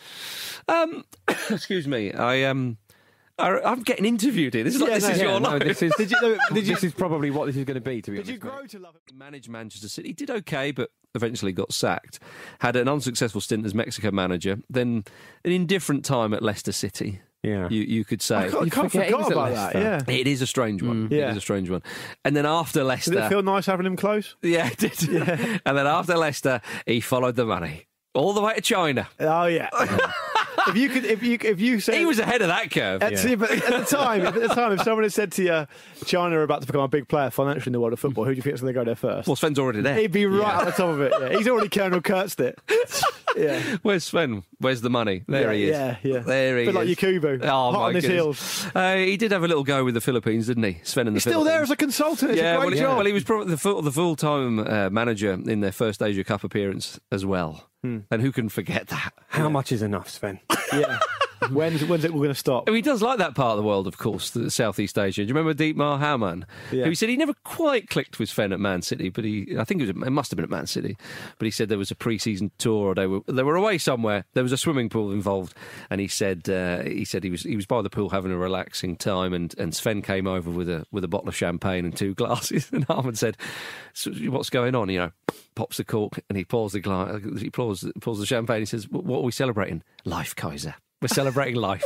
Um, excuse me, I um. I, I'm getting interviewed here. This is like Yeah, this no, is yeah, your no, life. this is Did you? no, Did you? this is probably what this is going to be. To be Did you honest, mate. grow to love him? Managed Manchester City. He did okay, but eventually got sacked. Had an unsuccessful stint as Mexico manager. Then an indifferent time at Leicester City. Yeah. You you could say. I can't, can't forget he forgot was at about that. Leicester. Yeah. It is a strange one. Yeah. It is a strange one. And then after Leicester, Did it feel nice having him close? yeah, it did. And then after Leicester, he followed the money all the way to China. Oh yeah. if you could, if you if you said He was ahead of that curve. At, see, but at the time, at the time, if someone had said to you, China are about to become a big player financially in the world of football, who do you think is going to go there first? Well, Sven's already there. He'd be right at the top of it. Yeah. He's already Colonel Kurtzed it. Yeah. Where's Sven? Where's the money? There yeah, he is. Yeah, yeah. There he Bit like is. Yakubu. Oh, hot my on his goodness. heels. Uh, he did have a little go with the Philippines, didn't he? Sven and the He's still Philippines. there as a consultant. It's yeah, a great well, he- job. well, he was probably the full, the full-time uh, manager in their first Asia Cup appearance as well. Hmm. And who can forget that? How much is enough, Sven? Yeah. When's, when's it going to stop? Oh, he does like that part of the world, of course, the Southeast Asia. Do you remember Dietmar Hamann? Yeah. Who he said he never quite clicked with Sven at Man City, but he, I think it, was, it must have been at Man City, but he said there was a pre-season tour, or they were they were away somewhere. There was a swimming pool involved, and he said uh, he said he was he was by the pool having a relaxing time, and, and Sven came over with a with a bottle of champagne and two glasses, and Hamann said, so "What's going on?" You know, pops the cork, and he pours the glass, he pours pours the champagne. He says, "What are we celebrating? Life, Kaiser. We're celebrating life."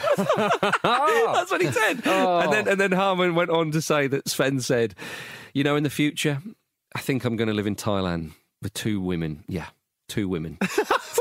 That's what he said. Oh. And then and then Harmon went on to say that Sven said, "You know, in the future, I think I'm going to live in Thailand with two women. Yeah, two women."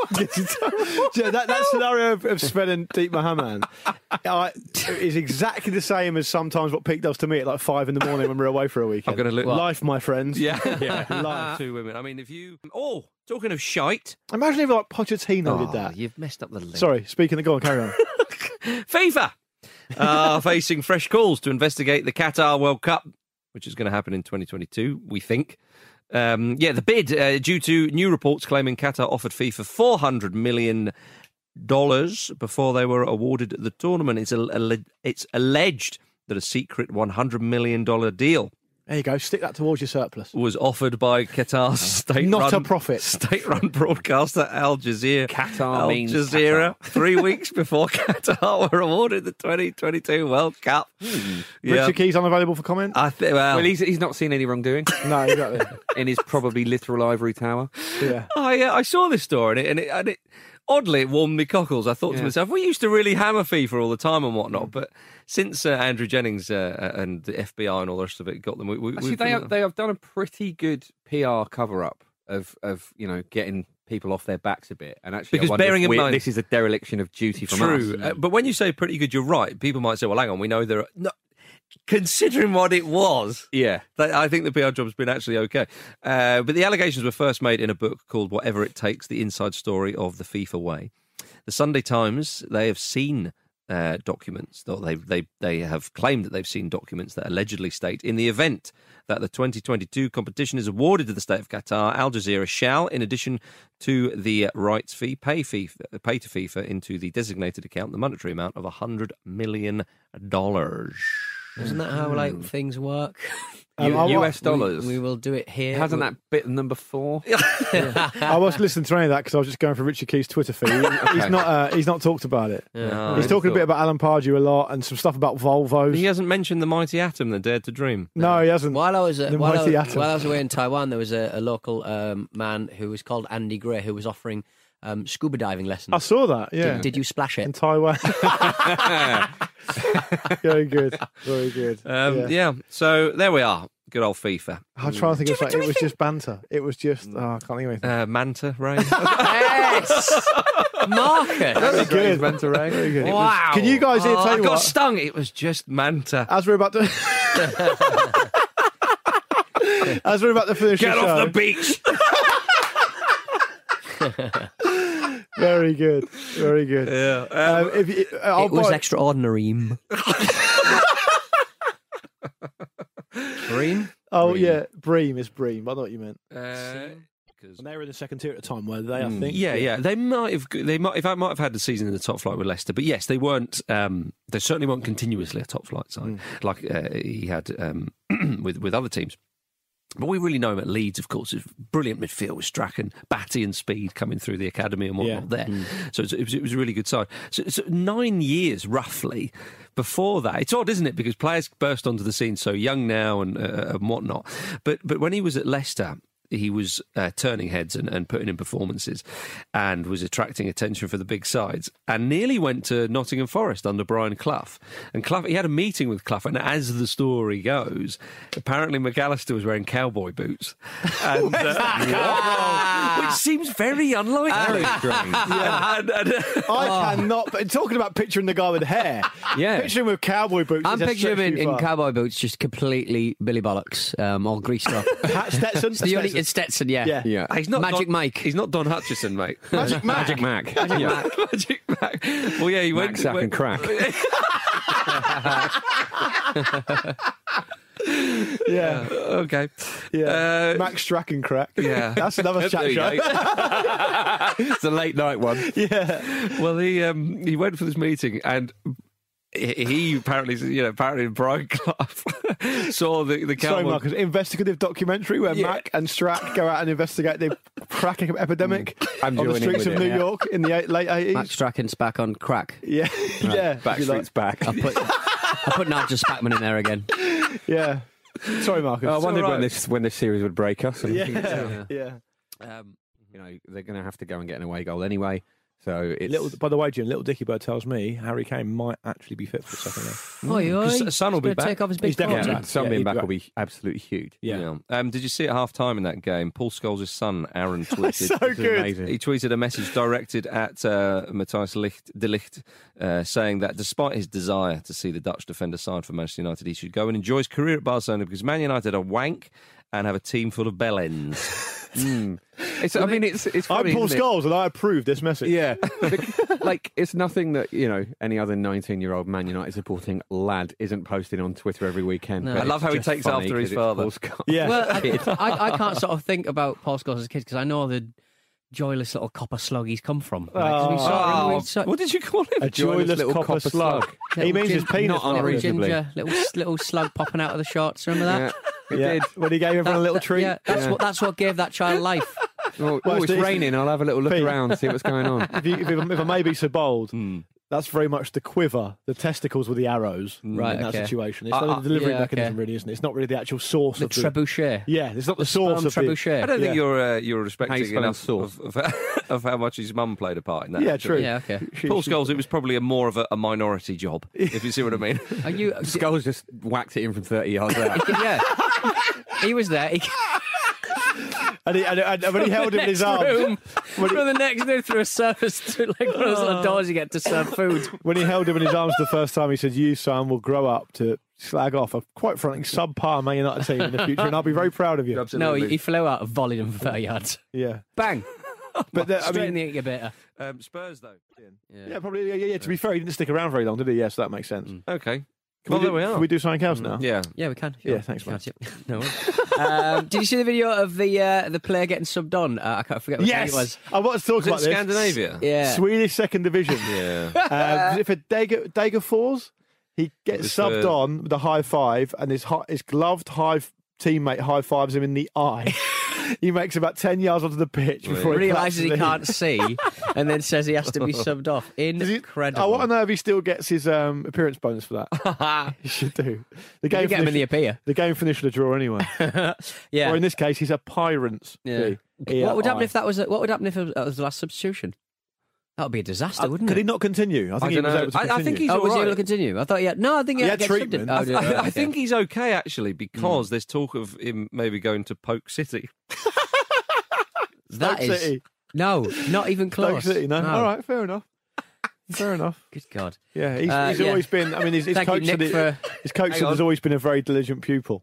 yeah, that, that scenario of, of spelling Deep Mohammed uh, is exactly the same as sometimes what Pete does to me at like five in the morning when we're away for a weekend. I'm gonna look- Life, my friends. Yeah, yeah. Life. Two women. I mean, if you. Oh, talking of shite. Imagine if like Pochettino did Oh, that. You've messed up the link. Sorry, speaking of go on, carry on. FIFA are facing fresh calls to investigate the Qatar World Cup, which is going to happen in twenty twenty-two, we think. Um, yeah, the bid, uh, due to new reports claiming Qatar offered FIFA four hundred million dollars before they were awarded the tournament. It's, a, it's alleged that a secret one hundred million dollars deal There you go. Stick that towards your surplus. was offered by Qatar's state Not run, a profit. state-run broadcaster Al Jazeera. Qatar Al means Jazeera, three weeks before Qatar were awarded the twenty twenty-two World Cup. Hmm. Yeah. Richard Keys unavailable for comment? I think. Well, Well, he's, he's not seen any wrongdoing no, exactly. in his probably literal ivory tower. Yeah. I uh, I saw this story and it, and it, and it oddly it warmed me cockles. I thought to Yeah. myself, we used to really hammer FIFA all the time and whatnot, but since uh, Andrew Jennings uh, and the F B I and all the rest of it got them, we, we, Actually, we've- they have, they have done a pretty good P R cover up of of you know getting people off their backs a bit. And actually, I Because wonder if bearing in we're- mind- this is a dereliction of duty from True, us. uh, but when you say pretty good, you're right. People might say, "Well, hang on, we know there are." No, considering what it was, Yeah. that- I think the P R job's been actually okay. Uh, but the allegations were first made in a book called "Whatever It Takes: The Inside Story of the FIFA Way." The Sunday Times, they have seen uh, documents, or they they they have claimed that they've seen documents that allegedly state, in the event that the twenty twenty-two competition is awarded to the state of Qatar, Al Jazeera shall, in addition to the rights fee, pay FIFA, pay to FIFA into the designated account the monetary amount of a hundred million dollars. Isn't that how like things work? Um, U- I wa- U S dollars. We, we will do it here. Hasn't We- that bit number four? I was listening to any of that because I was just going for Richard Keys' Twitter feed. He- He's not. Uh, he's not talked about it. Yeah. He's talking a bit about Alan Pardew a lot and some stuff about Volvos. He hasn't mentioned the mighty atom that dared to dream. No, he hasn't. While I was uh, The while, I mighty was, atom. while I was away in Taiwan, there was a, a local um, man who was called Andy Gray who was offering um, scuba diving lessons. I saw that. Yeah, Did, did you splash in it? Taiwan. Very good. Very good. Um, yeah. yeah. so there we are. Good old FIFA. I'm trying to think Do of we- something. do we It was think- just banter. It was just. Oh, I can't think of anything. Uh, Manta Ray. Yes, Marcus. Very good. Manta Ray. Very good. It was- Wow. Can you guys here Oh, tell I you got what? stung. It was just Manta. As we're about to. As we're about to finish Get the show. off the beach. Very good. Very good. Yeah. Um, if you, I'll It was buy- extraordinary. Green? Oh Bream. yeah, Bream is Bream. I know what you meant. Uh, And they were in the second tier at the time, were they? I think. yeah, yeah. They might have. They might. If I might have had the season in the top flight with Leicester, but yes, they weren't. Um, they certainly weren't continuously a top flight side like uh, he had um, with with other teams. But we really know him at Leeds, of course. It's brilliant midfield with Strachan, Batty, and Speed coming through the academy and whatnot Yeah. there. So it was, it was it was a really good side. So, so nine years roughly before that. It's odd, isn't it? Because players burst onto the scene so young now and uh, and whatnot. But but when he was at Leicester, he was uh, turning heads and, and putting in performances and was attracting attention for the big sides and nearly went to Nottingham Forest under Brian Clough. And Clough, he had a meeting with Clough, and as the story goes, apparently McAllister was wearing cowboy boots. And, uh, which seems very unlikely. Very strange. Yeah. And- and- I cannot. But talking about picturing the guy with hair, Yeah. picturing him with cowboy boots. I'm is a picturing him stretch in, too in far. cowboy boots, just completely Billy Bollocks, um, all greased up. Hat Stetson. It's the only, Stetson. it's Stetson, yeah. Yeah. Yeah. he's not Magic Don, Mike. He's not Don Hutchison, mate. Magic Mac. Magic Mac. Magic Yeah. Mac. Magic Mac. Well, yeah, he Mac, went. sack went and crack. Yeah. Okay. Yeah. Uh, Max Strachan crack. yeah. That's another There chat you show. go. It's a late night one. Yeah. Well, he um, he went for this meeting and. He he apparently, you know, apparently Brian Clough saw the the Sorry, cowboy. Marcus. Investigative documentary where Yeah. Mac and Strack go out and investigate the crack epidemic I'm on the joining streets with of it, New yeah. York in the eight, late eighties. Max Strachan's back on crack. Yeah. Yeah. if you like. Backstreet's back. I put, I put Nigel Spackman in there again. Yeah. Sorry, Marcus. I wondered all when right. this when this series would break us. And Yeah. Yeah. you know they're going to have to go and get an away goal anyway. So it's Little, by the way, Jim, little Dicky Bird tells me Harry Kane might actually be fit for the second leg. Oh, yeah. Because Son will be back. Take off his big He's definitely coat. back. Son Yeah, being he'd back be will be absolutely huge. Yeah. Um, did you see at half time in that game, Paul Scholes' son, Aaron, tweeted. so good. Amazing. He tweeted a message directed at uh, Matthias Licht, de Ligt, uh, saying that despite his desire to see the Dutch defender signed for Manchester United, he should go and enjoy his career at Barcelona because Man United are wank and have a team full of bellends. Mm. It's, I mean, it's it's. I'm Funny, Paul isn't it? Scholes and I approve this message. Yeah, like it's nothing that you know any other nineteen-year-old Man United supporting lad isn't posting on Twitter every weekend. No. but I love it's how he just takes funny after his 'cause it's father. Paul Scholes. Yeah. Well, I, I, I can't sort of think about Paul Scholes as a kid because I know the joyless little copper slug he's come from. Right? 'Cause we saw, remember we saw- What did you call him? A joyless little copper, copper slug. slug. He Little means his gin- penis. not not little unreasonably. ginger, little little slug popping out of the shorts. Remember that? Yeah, we Yeah. did. When he gave everyone a little That- treat. Yeah, that's Yeah. what that's what gave that child life. Oh, Well, oh, it's Steve- raining. I'll have a little look Pete. around, see what's going on. If, you, if, if, if I may be so bold, Hmm. that's very much the quiver. The testicles were the arrows Right, in that okay. situation. It's Uh, not the delivery yeah, mechanism, okay. really, isn't it? It's not really the actual source The of the. trebuchet. Yeah, it's not the, source Sperm of the. trebuchet. I don't think Yeah. you're uh, you're How you respecting spelling enough sauce? of, of, of how much his mum played a part in that. Yeah, actually. true. Yeah, okay. She- Paul she- Scholes, it was probably a more of a, a minority job, if you see what I mean. Are you? Scholes just whacked it in from thirty yards out. Yeah. He was there. He And, he, and, and when he held him in his next arms, room, when he, from the next room through a surface to like one of those little doors you get to serve food. when he held him in his arms the first time, he said, "You son will grow up to slag off a quite frankly subpar Man United team in the future, and I'll be very proud of you." No, he, he flew out and volleyed him for thirty yards. Yeah, Bang! but the, I Straight mean, in the incubator. Um, Spurs, though. yeah, probably. Yeah, yeah, yeah. To be fair, he didn't stick around very long, did he? Yes, that makes sense. Okay. Can Well, we there do, we are. Can we do something else now? Yeah. Yeah, we can. Yeah, thanks, man. mate. No worries. um, did you see the video of the uh, the player getting subbed on? Uh, I can't forget what Yes, it was. I want to talk Was it about this. Scandinavia? Yeah. Swedish second division. Yeah. Uh, was it for Dega, Degerfors? He gets was subbed for- on with a high five, and his hi- his gloved high teammate high fives him in the eye. He makes about ten yards onto the pitch before he Realises he collapses in. can't see, and then says he has to be subbed off. Does he- Incredible. I want to know if he still gets his um, appearance bonus for that. He should do. The You get him in the finished- appear. the game finished with a draw anyway. Yeah. Or in this case, he's a Pirates. Yeah. What would happen if that was? A, what would happen if it was the last substitution? That would be a disaster, Uh, wouldn't could it? he not continue? I think I he don't was know. able to I- I continue. think he's Oh, was he all able right. to continue? I thought, yeah. No, I think he, He had had to get subbed in. treatment. Oh, I, did- I- right, I okay. think he's okay, actually, because there's talk of him maybe going to Polk City. that Stoke is City. no, not even close. Stoke City, no. All right, fair enough. Fair enough. Good God. Yeah, he's, Uh, he's yeah. always been. I mean, his, his Thank you, coach Nick, said it- for- his coach Hang said has on. always been a very diligent pupil.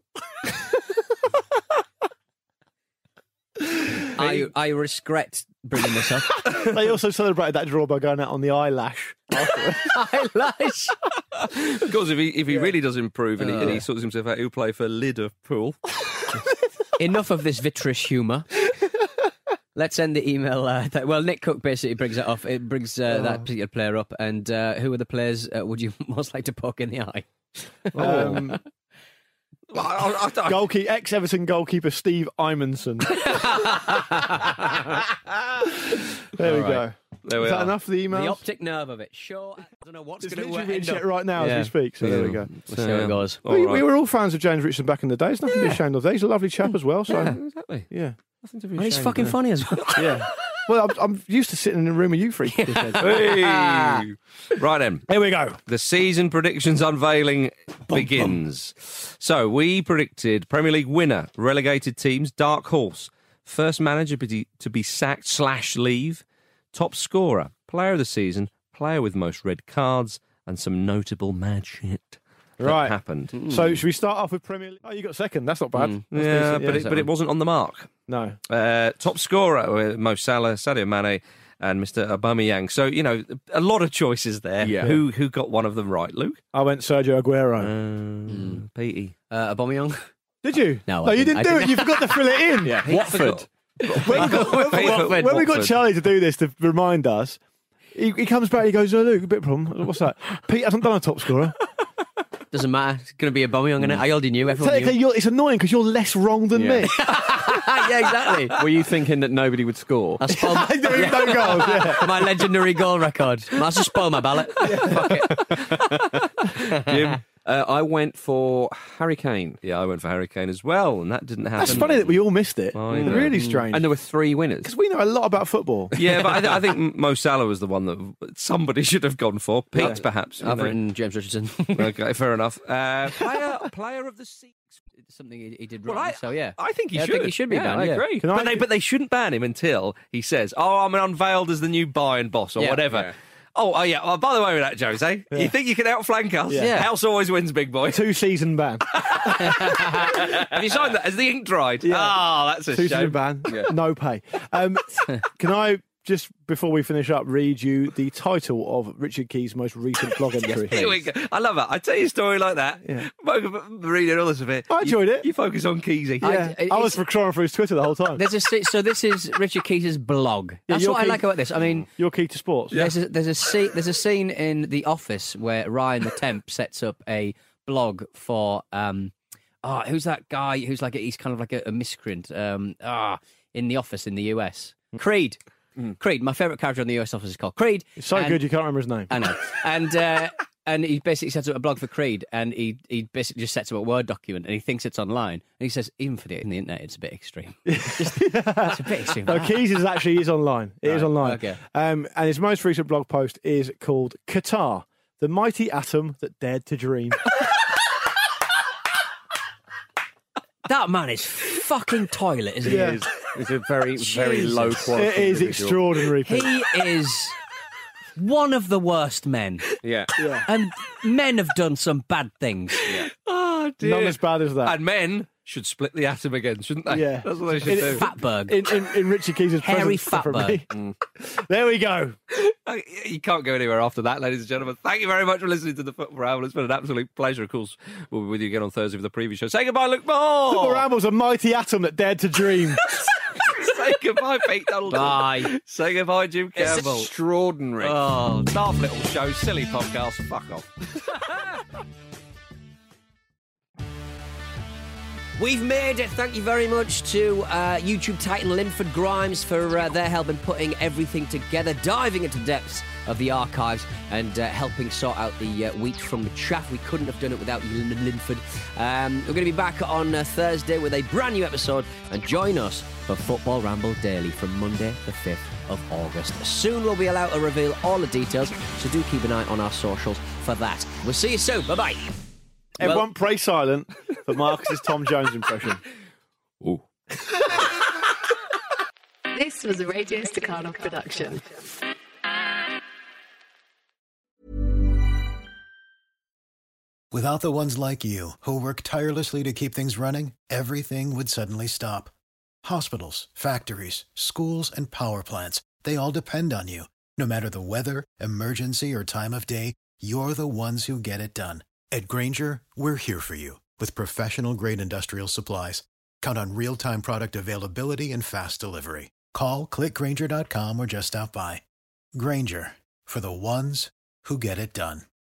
I I regret bringing this up. They also celebrated that draw by going out on the eyelash. Eyelash. Of course, if he if he really does improve and, he, and he Uh. sorts himself out, he'll play for Liverpool. Enough of this vitreous humour. Let's end the email. Uh, that, well, Nick Cook basically brings it off. It brings uh, that particular player up. And uh, who are the players uh, would you most like to poke in the eye? Um, I, I, I, goalkeeper, ex-Everton goalkeeper Steve Imanson. There we All right. go. There we Is that are. enough for the emails? The optic nerve of it. Sure. I don't know what's It's going to literally being end checked up. right now Yeah. as we speak. So there we go. We'll see how it goes. All We, right. we were all fans of James Richardson back in the day. There's nothing to be ashamed of. There. He's a lovely chap as well. So Yeah, exactly. yeah, Nothing to be And he's ashamed fucking of. funny as well. yeah. Well, I'm, I'm used to sitting in a room with you three. dickheads. Hey. Right then. Here we go. The season predictions unveiling begins. So we predicted Premier League winner, relegated teams, dark horse, first manager be- to be sacked slash leave, top scorer, player of the season, player with most red cards, and some notable mad shit that Right. happened. So should we start off with Premier League? Oh, you got second. That's not bad. Mm. That's Yeah, decent, but, it, but it wasn't on the mark. no. Uh, top scorer, uh, Mo Salah, Sadio Mane, and Mister Aubameyang. So, you know, a lot of choices there. Yeah. Who who got one of them right, Luke? I went Sergio Aguero. Um, Petey. Uh, Aubameyang. Did you? No, no I you didn't. didn't I do didn't. it. You forgot to fill it in. Yeah. Watford. When we got, when, Watford. when, when we got Watford. Charlie to do this to remind us, he, he comes back. He goes, "Oh, Luke, a bit of problem. What's that? Pete hasn't done a top scorer. Doesn't matter. It's going to be a Aubameyang, isn't it? I already knew. Everyone Technically, knew. you're, it's annoying because you're less wrong than Yeah. me. yeah, exactly. Were you thinking that nobody would score? I spoiled I do no goals. Yeah. my legendary goal record. I just spoil my ballot. Fuck it. Jim? Uh, I went for Harry Kane. Yeah, I went for Harry Kane as well, and that didn't happen. That's funny that we all missed it. I know. Really strange. And there were three winners. Because we know a lot about football. Yeah, but I, th- I think Mo Salah was the one that somebody should have gone for. Pete, Yeah. perhaps. you I've know. written James Richardson. Okay, fair enough. Uh, player, player of the season. It's something he, he did Well, wrong. I- so yeah, I think he Yeah, I should. think he should be yeah, banned. I yeah. agree. Can But, I- they, but they shouldn't ban him until he says, "Oh, I'm unveiled as the new Bayern boss" or Yeah. whatever. Yeah. Oh, oh, yeah. Oh, by the way, with that, Jose, you think you can outflank us? Yeah. House always wins, big boy. Two season ban. Have you signed that? Has the ink dried? Yeah. Oh, that's a Two season shame. ban. No pay. Um, can I just before we finish up read you the title of Richard Key's most recent blog entry? Here we go. I love it. I tell you a story like that. Yeah. Reading all this of it. I enjoyed you, it. You focus on Keysy. Yeah, I- I, was it's- scrolling through his Twitter the whole time. There's a se- so this is Richard Keys's blog. That's you're what I key- like about this. I mean, You're key to sports. there's a, there's a scene there's a scene in The Office where Ryan the Temp sets up a blog for um oh who's that guy who's like a, he's kind of like a, a miscreant um ah in The Office in the U S. Creed. Creed. My favourite character in the U S Office is called Creed. It's so And- good you can't remember his name. I know. And uh, and he basically sets up a blog for Creed, and he he basically just sets up a Word document, and he thinks it's online, and he says even for the in the internet, it's a bit extreme. Just- it's a bit extreme. No, Keys is actually is online. It is Right, online. okay. Um, and his most recent blog post is called Qatar, the mighty atom that dared to dream. That man is fucking toilet, isn't Yeah. he? It's, it's a very, very low Jesus. quality. It is individual. extraordinary. Pete. He is one of the worst men, Yeah. Yeah. and men have done some bad things. Oh, dear. None as bad as that. And men should split the atom again, shouldn't they? Yeah. That's what they should In- do. Fatberg. in, in, in Richie Keys' Hairy presence from me. There we go. Uh, You can't go anywhere after that, ladies and gentlemen. Thank you very much for listening to the Football Ramble. It's been an absolute pleasure. Of course, we'll be with you again on Thursday for the preview show. Say goodbye, Luke Football Moore. Ramble's a mighty atom that dared to dream. Say goodbye, Pete Donaldson. Bye. Say goodbye, Jim It's Campbell. extraordinary. Oh, daft little show, silly podcast. Fuck off. We've made it. Thank you very much to uh, YouTube titan Linford Grimes for uh, their help in putting everything together, diving into depths of the archives and uh, helping sort out the uh, wheat from the chaff. We couldn't have done it without you, Lin- Linford. Um, we're going to be back on uh, Thursday with a brand new episode, and join us for Football Ramble Daily from Monday the fifth of August. Soon we'll be allowed to reveal all the details, so do keep an eye on our socials for that. We'll see you soon. Bye-bye. Everyone pray silent for Marcus's Tom Jones impression. Ooh. This was a Radio Staccato production. Without the ones like you, who work tirelessly to keep things running, everything would suddenly stop. Hospitals, factories, schools, and power plants, they all depend on you. No matter the weather, emergency, or time of day, you're the ones who get it done. At Grainger, we're here for you with professional-grade industrial supplies. Count on real-time product availability and fast delivery. Call, click Grainger dot com, or just stop by. Grainger, for the ones who get it done.